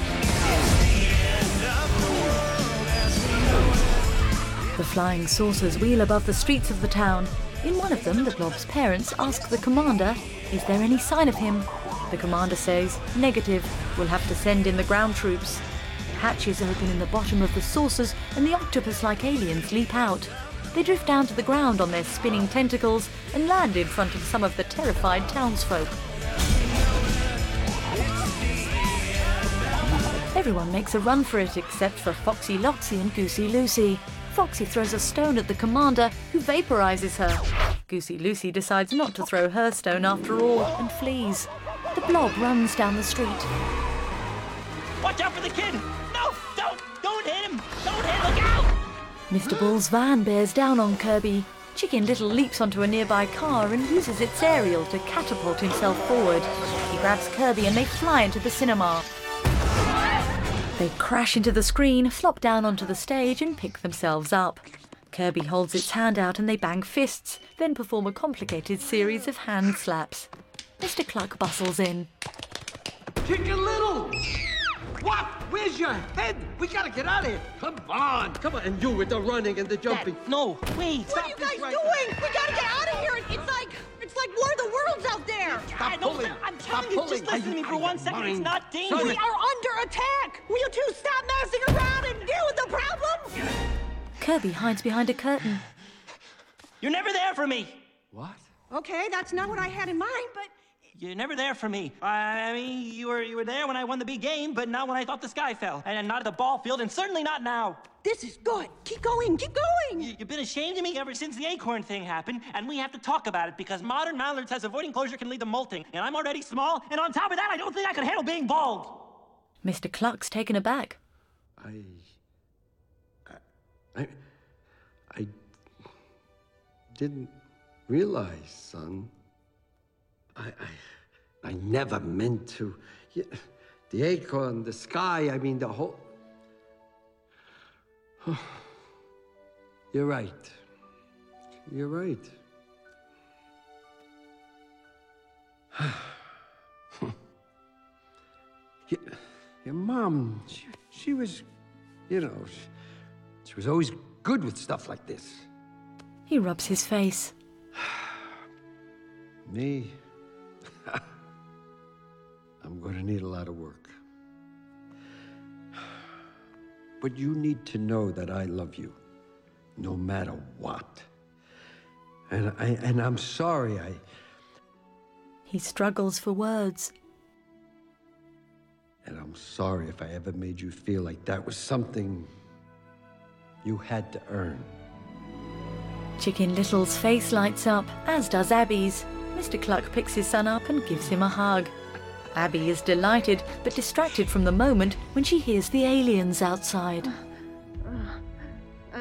The flying saucers wheel above the streets of the town. In one of them, the blob's parents ask the commander, is there any sign of him? The commander says, negative, we'll have to send in the ground troops. Hatches open in the bottom of the saucers and the octopus-like aliens leap out. They drift down to the ground on their spinning tentacles and land in front of some of the terrified townsfolk. Everyone makes a run for it except for Foxy Loxy and Goosey Lucy. Foxy throws a stone at the commander, who vaporizes her. Goosey Lucy decides not to throw her stone after all and flees. The blob runs down the street. Watch out for the kid! No! Don't! Don't hit him! Don't hit him! Look out! Mister Bull's van bears down on Kirby. Chicken Little leaps onto a nearby car and uses its aerial to catapult himself forward. He grabs Kirby and they fly into the cinema. They crash into the screen, flop down onto the stage and pick themselves up. Kirby holds its hand out and they bang fists, then perform a complicated series of hand slaps. Mister Cluck bustles in. Chicken Little! What? Where's your head? We gotta get out of here. Come on, come on. And you with the running and the jumping. Dad, no, wait. What are you guys right doing? Now. We gotta get out of here. It's like, it's like War of the Worlds out there. Stop pulling. I'm Stop telling you, pulling. just listen to me for one second. It's not dangerous. We are under attack. Will you two stop messing around and deal with the problem? Kirby hides behind a curtain. You're never there for me. What? Okay, that's not what I had in mind, but... You're never there for me. I mean, you were you were there when I won the big game, but not when I thought the sky fell. And not at the ball field, and certainly not now. This is good. Keep going, keep going. You- You've been ashamed of me ever since the acorn thing happened, and we have to talk about it because modern Mallards says avoiding closure can lead to molting, and I'm already small, and on top of that, I don't think I could handle being bald. Mister Cluck's taken aback. I... I... I didn't realize, son. I... I, I never meant to. Yeah, the acorn, the sky, I mean, the whole... You're right. You're right. your, your mom, she, she was, you know, she, she was always good with stuff like this. He rubs his face. Me? I'm going to need a lot of work. But you need to know that I love you, no matter what. And I and I'm sorry I... He struggles for words. And I'm sorry if I ever made you feel like that was something you had to earn. Chicken Little's face lights up, as does Abby's. Mister Cluck picks his son up and gives him a hug. Abby is delighted, but distracted from the moment when she hears the aliens outside. Uh,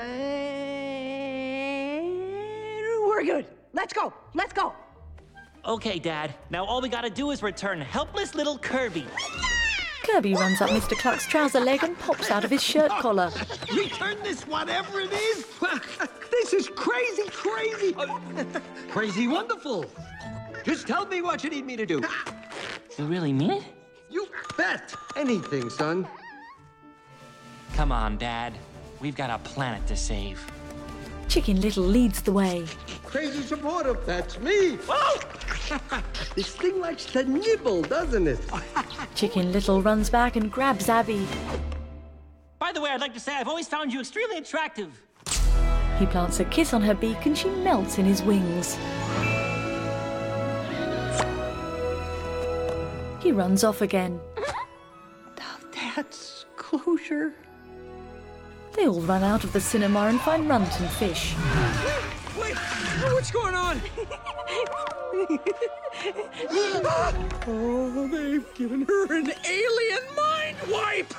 we're good. Let's go. Let's go. Okay, Dad. Now all we gotta do is return helpless little Kirby. Kirby runs up Mister Cluck's trouser leg and pops out of his shirt collar. Return this whatever it is? This is crazy, crazy. Crazy wonderful. Just tell me what you need me to do. You really mean it? You bet. Anything, son. Come on, Dad. We've got a planet to save. Chicken Little leads the way. Crazy supportive, that's me. Whoa! This thing likes to nibble, doesn't it? Chicken Little runs back and grabs Abby. By the way, I'd like to say I've always found you extremely attractive. He plants a kiss on her beak and she melts in his wings. He runs off again. Now that's closure. They all run out of the cinema and find Runt and Fish. Wait, what's going on? Oh, they've given her an alien mind wipe!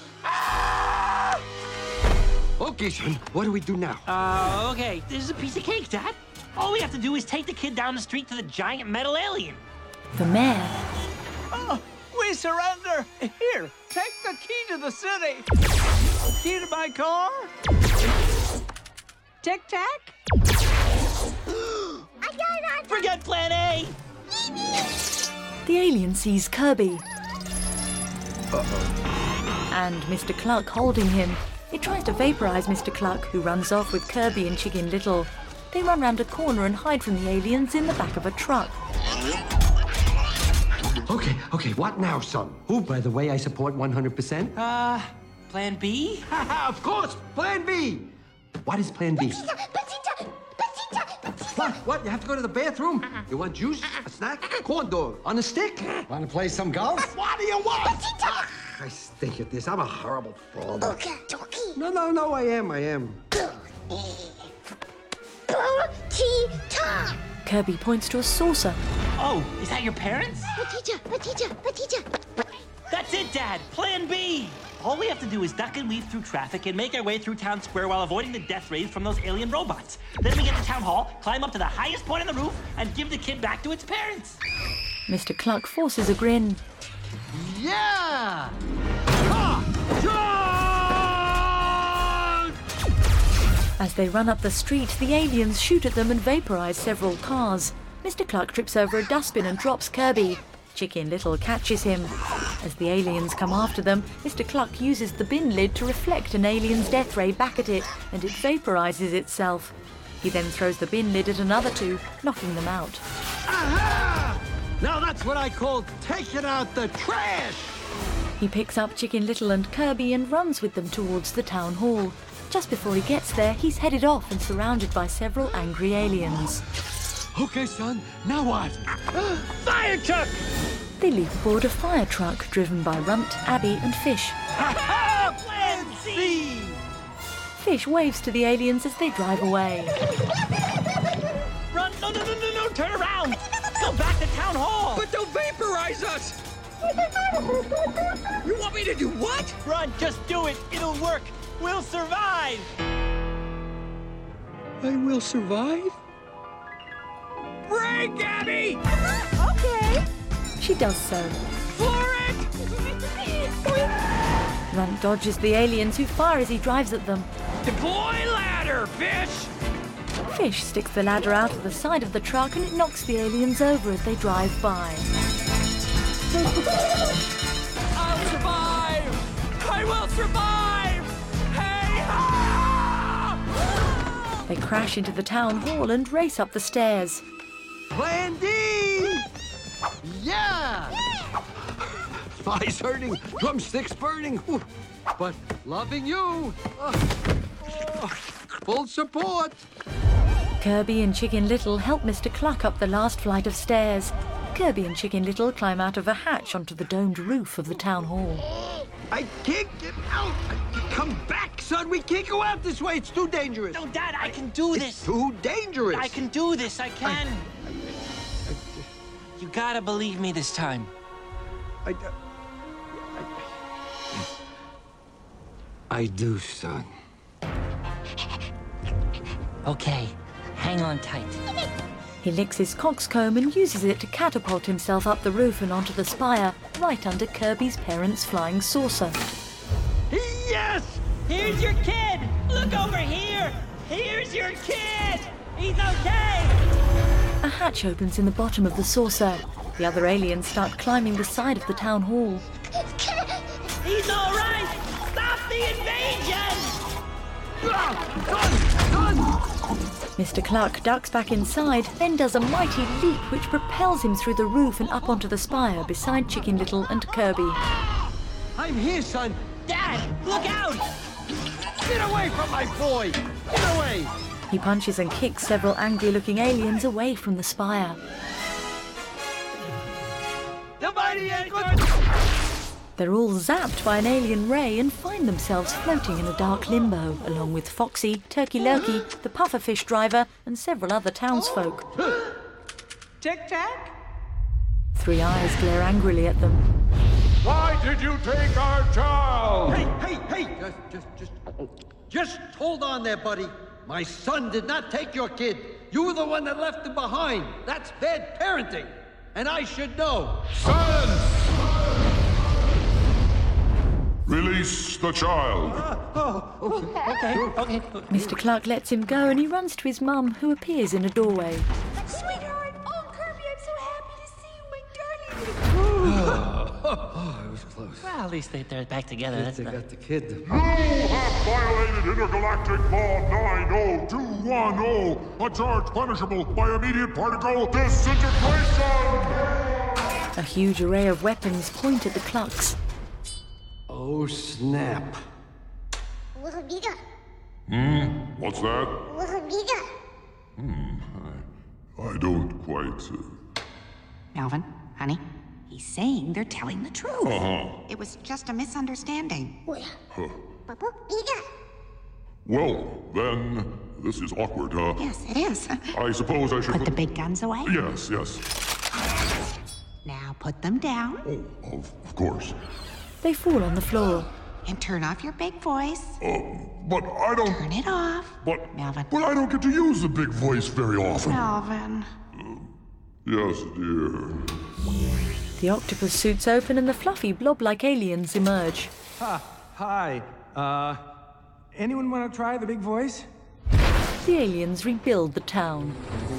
Okay, son, what do we do now? Uh, okay, this is a piece of cake, Dad. All we have to do is take the kid down the street to the giant metal alien. The mayor. Oh, we surrender. Here, take the key to the city. Key to my car. Tic-tac? Forget plan A. The alien sees Kirby. Uh-oh. And Mister Cluck holding him. It tries to vaporize Mister Cluck, who runs off with Kirby and Chicken Little. They run round a corner and hide from the aliens in the back of a truck. Okay, okay, what now, son? Who, by the way, I support one hundred percent? Uh, plan B? Of course, plan B. What is plan B? What? What? You have to go to the bathroom? You want juice? A snack? Corn dog? On a stick? Want to play some golf? What do you want? Ah, I stink at this. I'm a horrible father. No, no, no, I am, I am. Kirby points to a saucer. Oh, is that your parents? That's it, Dad. Plan B. All we have to do is duck and weave through traffic and make our way through town square while avoiding the death rays from those alien robots. Then we get to town hall, climb up to the highest point on the roof, and give the kid back to its parents. Mister Cluck forces a grin. Yeah! As they run up the street, the aliens shoot at them and vaporize several cars. Mister Cluck trips over a dustbin and drops Kirby. Chicken Little catches him. As the aliens come after them, Mister Cluck uses the bin lid to reflect an alien's death ray back at it, and it vaporizes itself. He then throws the bin lid at another two, knocking them out. Aha! Now that's what I call taking out the trash! He picks up Chicken Little and Kirby and runs with them towards the town hall. Just before he gets there, he's headed off and surrounded by several angry aliens. Okay, son, now what? Fire truck! They leap aboard a fire truck driven by Runt, Abby and Fish. Ha-ha! Plan C! Fish waves to the aliens as they drive away. Run! No, no, no, no, no! Turn around! Go back to town hall! But they'll vaporize us! You want me to do what? Run! Just do it! It'll work! We'll survive! I will survive? Break, Abby! Okay. She does so. For it! Runt dodges the aliens who fire as he drives at them. Deploy ladder, Fish! Fish sticks the ladder out of the side of the truck and it knocks the aliens over as they drive by. I'll survive! I will survive! Hey! Ah! They crash into the town hall and race up the stairs. Plan D! Yeah! Eyes hurting, drumsticks burning, Ooh. But loving you. Uh, uh, full support. Kirby and Chicken Little help Mister Cluck up the last flight of stairs. Kirby and Chicken Little climb out of a hatch onto the domed roof of the town hall. I can't get out. Come back, son. We can't go out this way. It's too dangerous. No, Dad, I can do this. It's too dangerous. I can do this. I can. I, I, I, you gotta believe me this time. I, I, I do, son. Okay, hang on tight. He licks his coxcomb and uses it to catapult himself up the roof and onto the spire, right under Kirby's parents' flying saucer. Yes! Here's your kid! Look over here! Here's your kid! He's okay! A hatch opens in the bottom of the saucer. The other aliens start climbing the side of the town hall. He's all right! Stop the invasion! Run! Run! Mister Cluck ducks back inside, then does a mighty leap which propels him through the roof and up onto the spire beside Chicken Little and Kirby. I'm here, son. Dad, look out! Get away from my boy! Get away! He punches and kicks several angry-looking aliens away from the spire. The mighty acorn! They're all zapped by an alien ray and find themselves floating in a dark limbo, along with Foxy, Turkey Lurkey, the pufferfish driver, and several other townsfolk. Tic-tac? Three eyes glare angrily at them. Why did you take our child? Hey, hey, hey! Just, just, just, just hold on there, buddy. My son did not take your kid. You were the one that left him behind. That's bad parenting, and I should know. Silence! Release the child. Uh, oh, okay, okay, okay. Mister Cluck lets him go and he runs to his mum, who appears in a doorway. Sweetheart! Oh, Kirby, I'm so happy to see you, my darling. Oh, it was close. Well, at least they, they're back together. That's they the... got the kid. You have violated Intergalactic Law nine oh two one oh, a charge punishable by immediate particle disintegration! A huge array of weapons point at the Clucks. Oh, snap. Hmm? What's that? Hmm, I, I don't quite... Uh... Melvin, honey, he's saying they're telling the truth. Uh-huh. It was just a misunderstanding. Huh. Well, then, this is awkward, huh? Yes, it is. I suppose I should Put the big guns away? Yes, yes. Now put them down. Oh, of, of course. They fall on the floor. And turn off your big voice. Uh, but I don't... Turn it off. But... Melvin. But I don't get to use the big voice very often. Melvin. Uh, yes, dear. The octopus suits open and the fluffy blob-like aliens emerge. Ha, hi. Uh, anyone want to try the big voice? The aliens rebuild the town.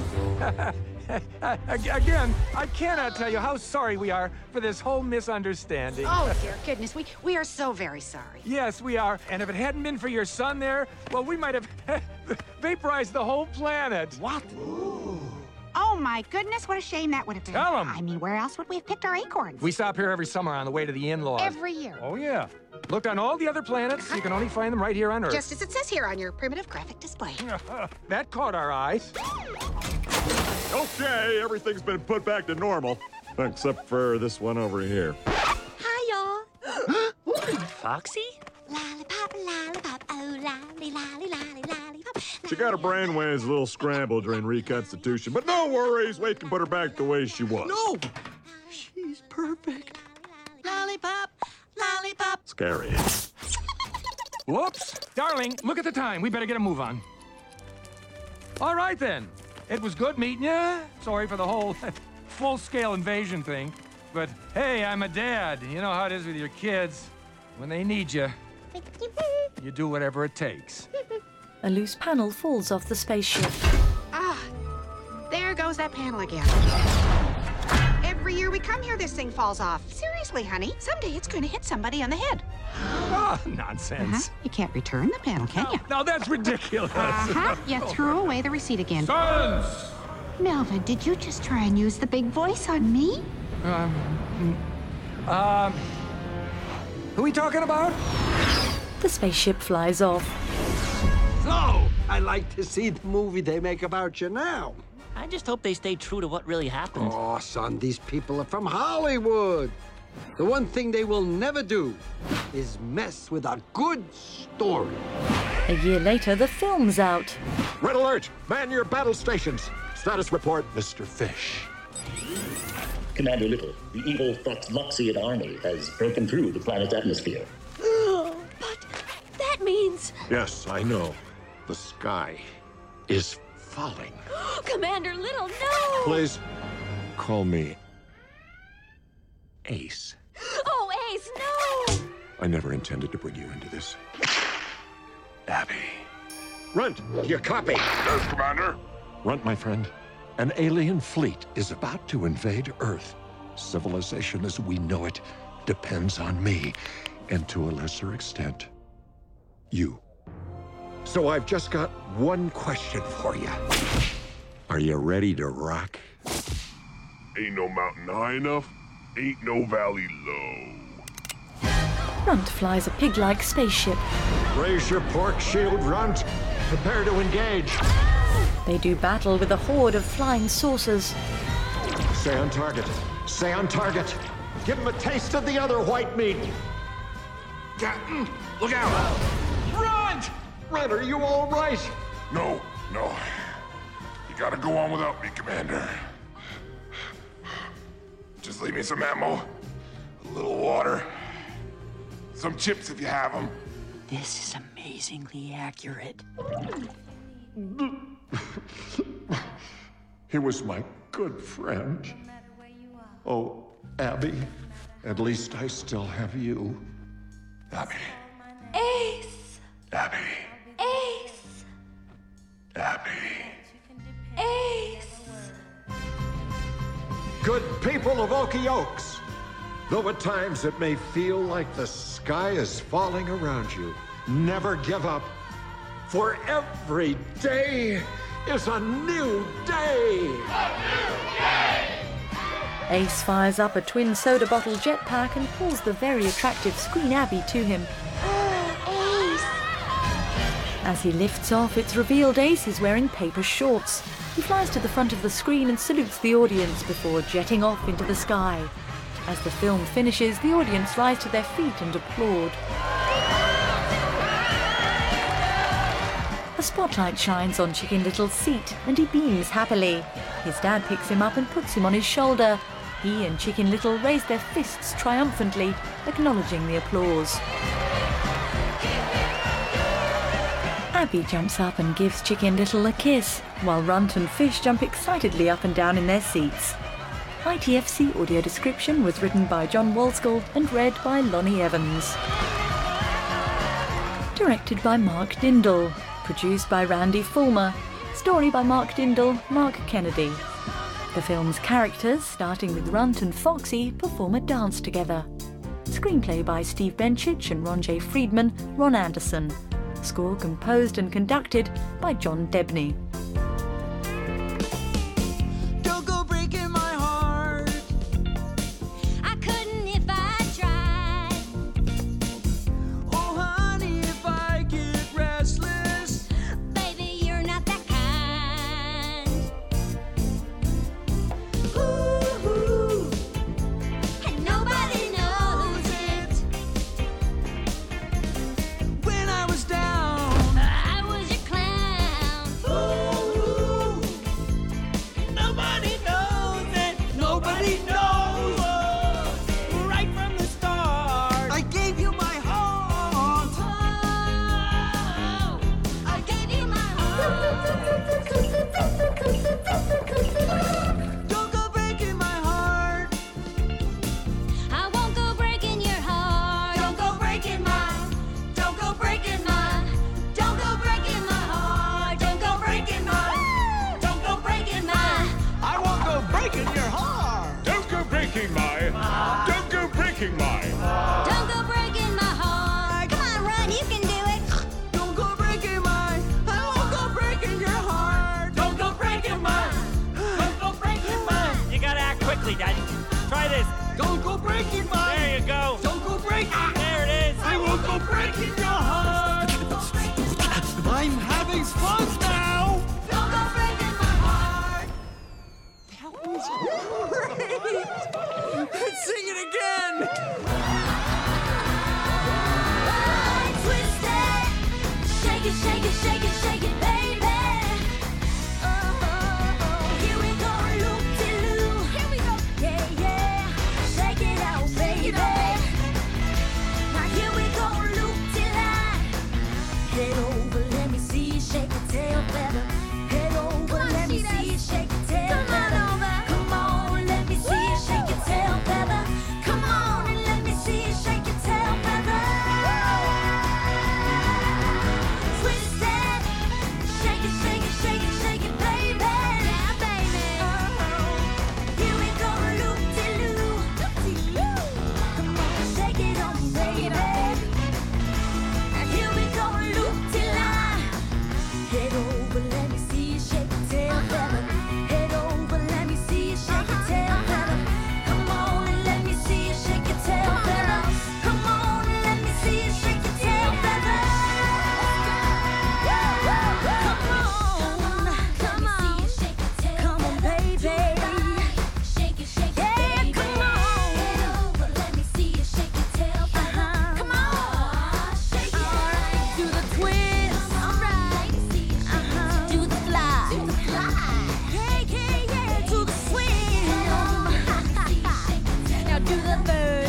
Again, I cannot tell you how sorry we are for this whole misunderstanding. Oh, dear goodness, we, we are so very sorry. Yes, we are. And if it hadn't been for your son there, well, we might have vaporized the whole planet. What? Oh, my goodness, what a shame that would have been. Tell 'em. I mean, where else would we have picked our acorns? We stop here every summer on the way to the in-laws. Every year. Oh, yeah. Looked on all the other planets. You can only find them right here on Earth. Just as it says here on your primitive graphic display. That caught our eyes. Okay, everything's been put back to normal. Except for this one over here. Hi, y'all. Foxy? Lollipop, lollipop, oh, lolly, lolly, lolly, lollipop. She got her brainwaves a little scrambled during reconstitution, but no worries, we can put her back the way she was. No! She's perfect. Lollipop, lollipop. Scary. Whoops! Darling, look at the time. We better get a move on. All right, then. It was good meeting you. Sorry for the whole full-scale invasion thing. But, hey, I'm a dad. You know how it is with your kids. When they need you, you do whatever it takes. A loose panel falls off the spaceship. Ah, there goes that panel again. Every year we come here, this thing falls off. Seriously, honey, someday it's going to hit somebody on the head. Oh, nonsense. Uh-huh. You can't return the panel, can you? Now that's ridiculous. Uh-huh. You threw away the receipt again. Silence! Melvin, did you just try and use the big voice on me? Um, um, who are we talking about? The spaceship flies off. So, I like to see the movie they make about you now. I just hope they stay true to what really happened. Oh, son, these people are from Hollywood. The one thing they will never do is mess with a good story. A year later, the film's out. Red alert! Man your battle stations! Status report, Mister Fish. Commander Little, the evil Foxloxian army has broken through the planet's atmosphere. But that means... Yes, I know. The sky is falling. Commander Little, no! Please, call me Ace. Oh, Ace, no! I never intended to bring you into this. Abby. Runt, you copy? Yes, Commander. Runt, my friend, an alien fleet is about to invade Earth. Civilization as we know it depends on me, and to a lesser extent, you. So I've just got one question for you. Are you ready to rock? Ain't no mountain high enough, ain't no valley low. Runt flies a pig-like spaceship. Raise your pork shield, Runt. Prepare to engage. They do battle with a horde of flying saucers. Stay on target. Stay on target. Give him a taste of the other white meat. Captain, look out! Runt! Runt, are you all right? No, no. You gotta go on without me, Commander. Just leave me some ammo, a little water, some chips if you have them. This is amazingly accurate. He was my good friend. Oh, Abby, at least I still have you. Abby. Ace! Abby. Ace! Abby. Ace! Good people of Okie Oaks, though at times it may feel like the sky is falling around you, never give up. For every day is a new day. A new day! Ace fires up a twin soda bottle jetpack and pulls the very attractive Screen Abby to him. Oh, Ace! As he lifts off, it's revealed Ace is wearing paper shorts. He flies to the front of the screen and salutes the audience before jetting off into the sky. As the film finishes, the audience rise to their feet and applaud. A spotlight shines on Chicken Little's seat, and he beams happily. His dad picks him up and puts him on his shoulder. He and Chicken Little raise their fists triumphantly, acknowledging the applause. Abby jumps up and gives Chicken Little a kiss, while Runt and Fish jump excitedly up and down in their seats. I T F C audio description was written by John Walsgold and read by Lonnie Evans. Directed by Mark Dindal. Produced by Randy Fulmer. Story by Mark Dindal, Mark Kennedy. The film's characters, starting with Runt and Foxy, perform a dance together. Screenplay by Steve Benchich and Ron J. Friedman, Ron Anderson. Score composed and conducted by John Debney. Don't go breaking my heart. I couldn't if I tried. Oh, honey, if I get restless. Baby, you're not that kind. Ooh, and nobody knows it. When I was down, breaking my heart. Don't go breaking my heart. Come on, run, you can do it. Don't go breaking mine. I won't go breaking your heart. Don't go breaking mine. Don't go breaking mine. You gotta act quickly, Daddy. Try this. Don't go breaking mine. There you go. Don't go breaking. There it is. I won't go breaking your heart. I'm having fun now. Don't go breaking my heart. That was great. Sing it again. Twist it. Shake it, shake it, shake it, shake it, baby. Oh, here we go, loop-de-loo. Here we go. Yeah, yeah. Shake it out, baby. Now here we go, loop-de-line. Head over, let me see you shake your tail feather. Head over, let me see you shake your tail feather. Come on, let me see you shake your tail feather. Come on and let me see you shake your tail feather. Twist it, shake it, shake it, shake it, shake it, baby. Yeah, baby. Here we go, loop-de-loo. Loop-de-loo. Come on, shake it on, baby. Now here we go, loop-de-line. Head over, let me see you shake your tail feather. Head over, let me see you shake your tail feather. Come on and let me see you shake your tail feather. Come on and let me see you shake your tail feather. Come on, come on, come on, baby. Shake it, shake it, baby. Come on. Head over, let me see you shake your tail feather. Come on, shake it. All right, do the twist. All right, uh-huh. Do the fly. Do the fly. Yeah, yeah, yeah. Do the swing. Now do the bird.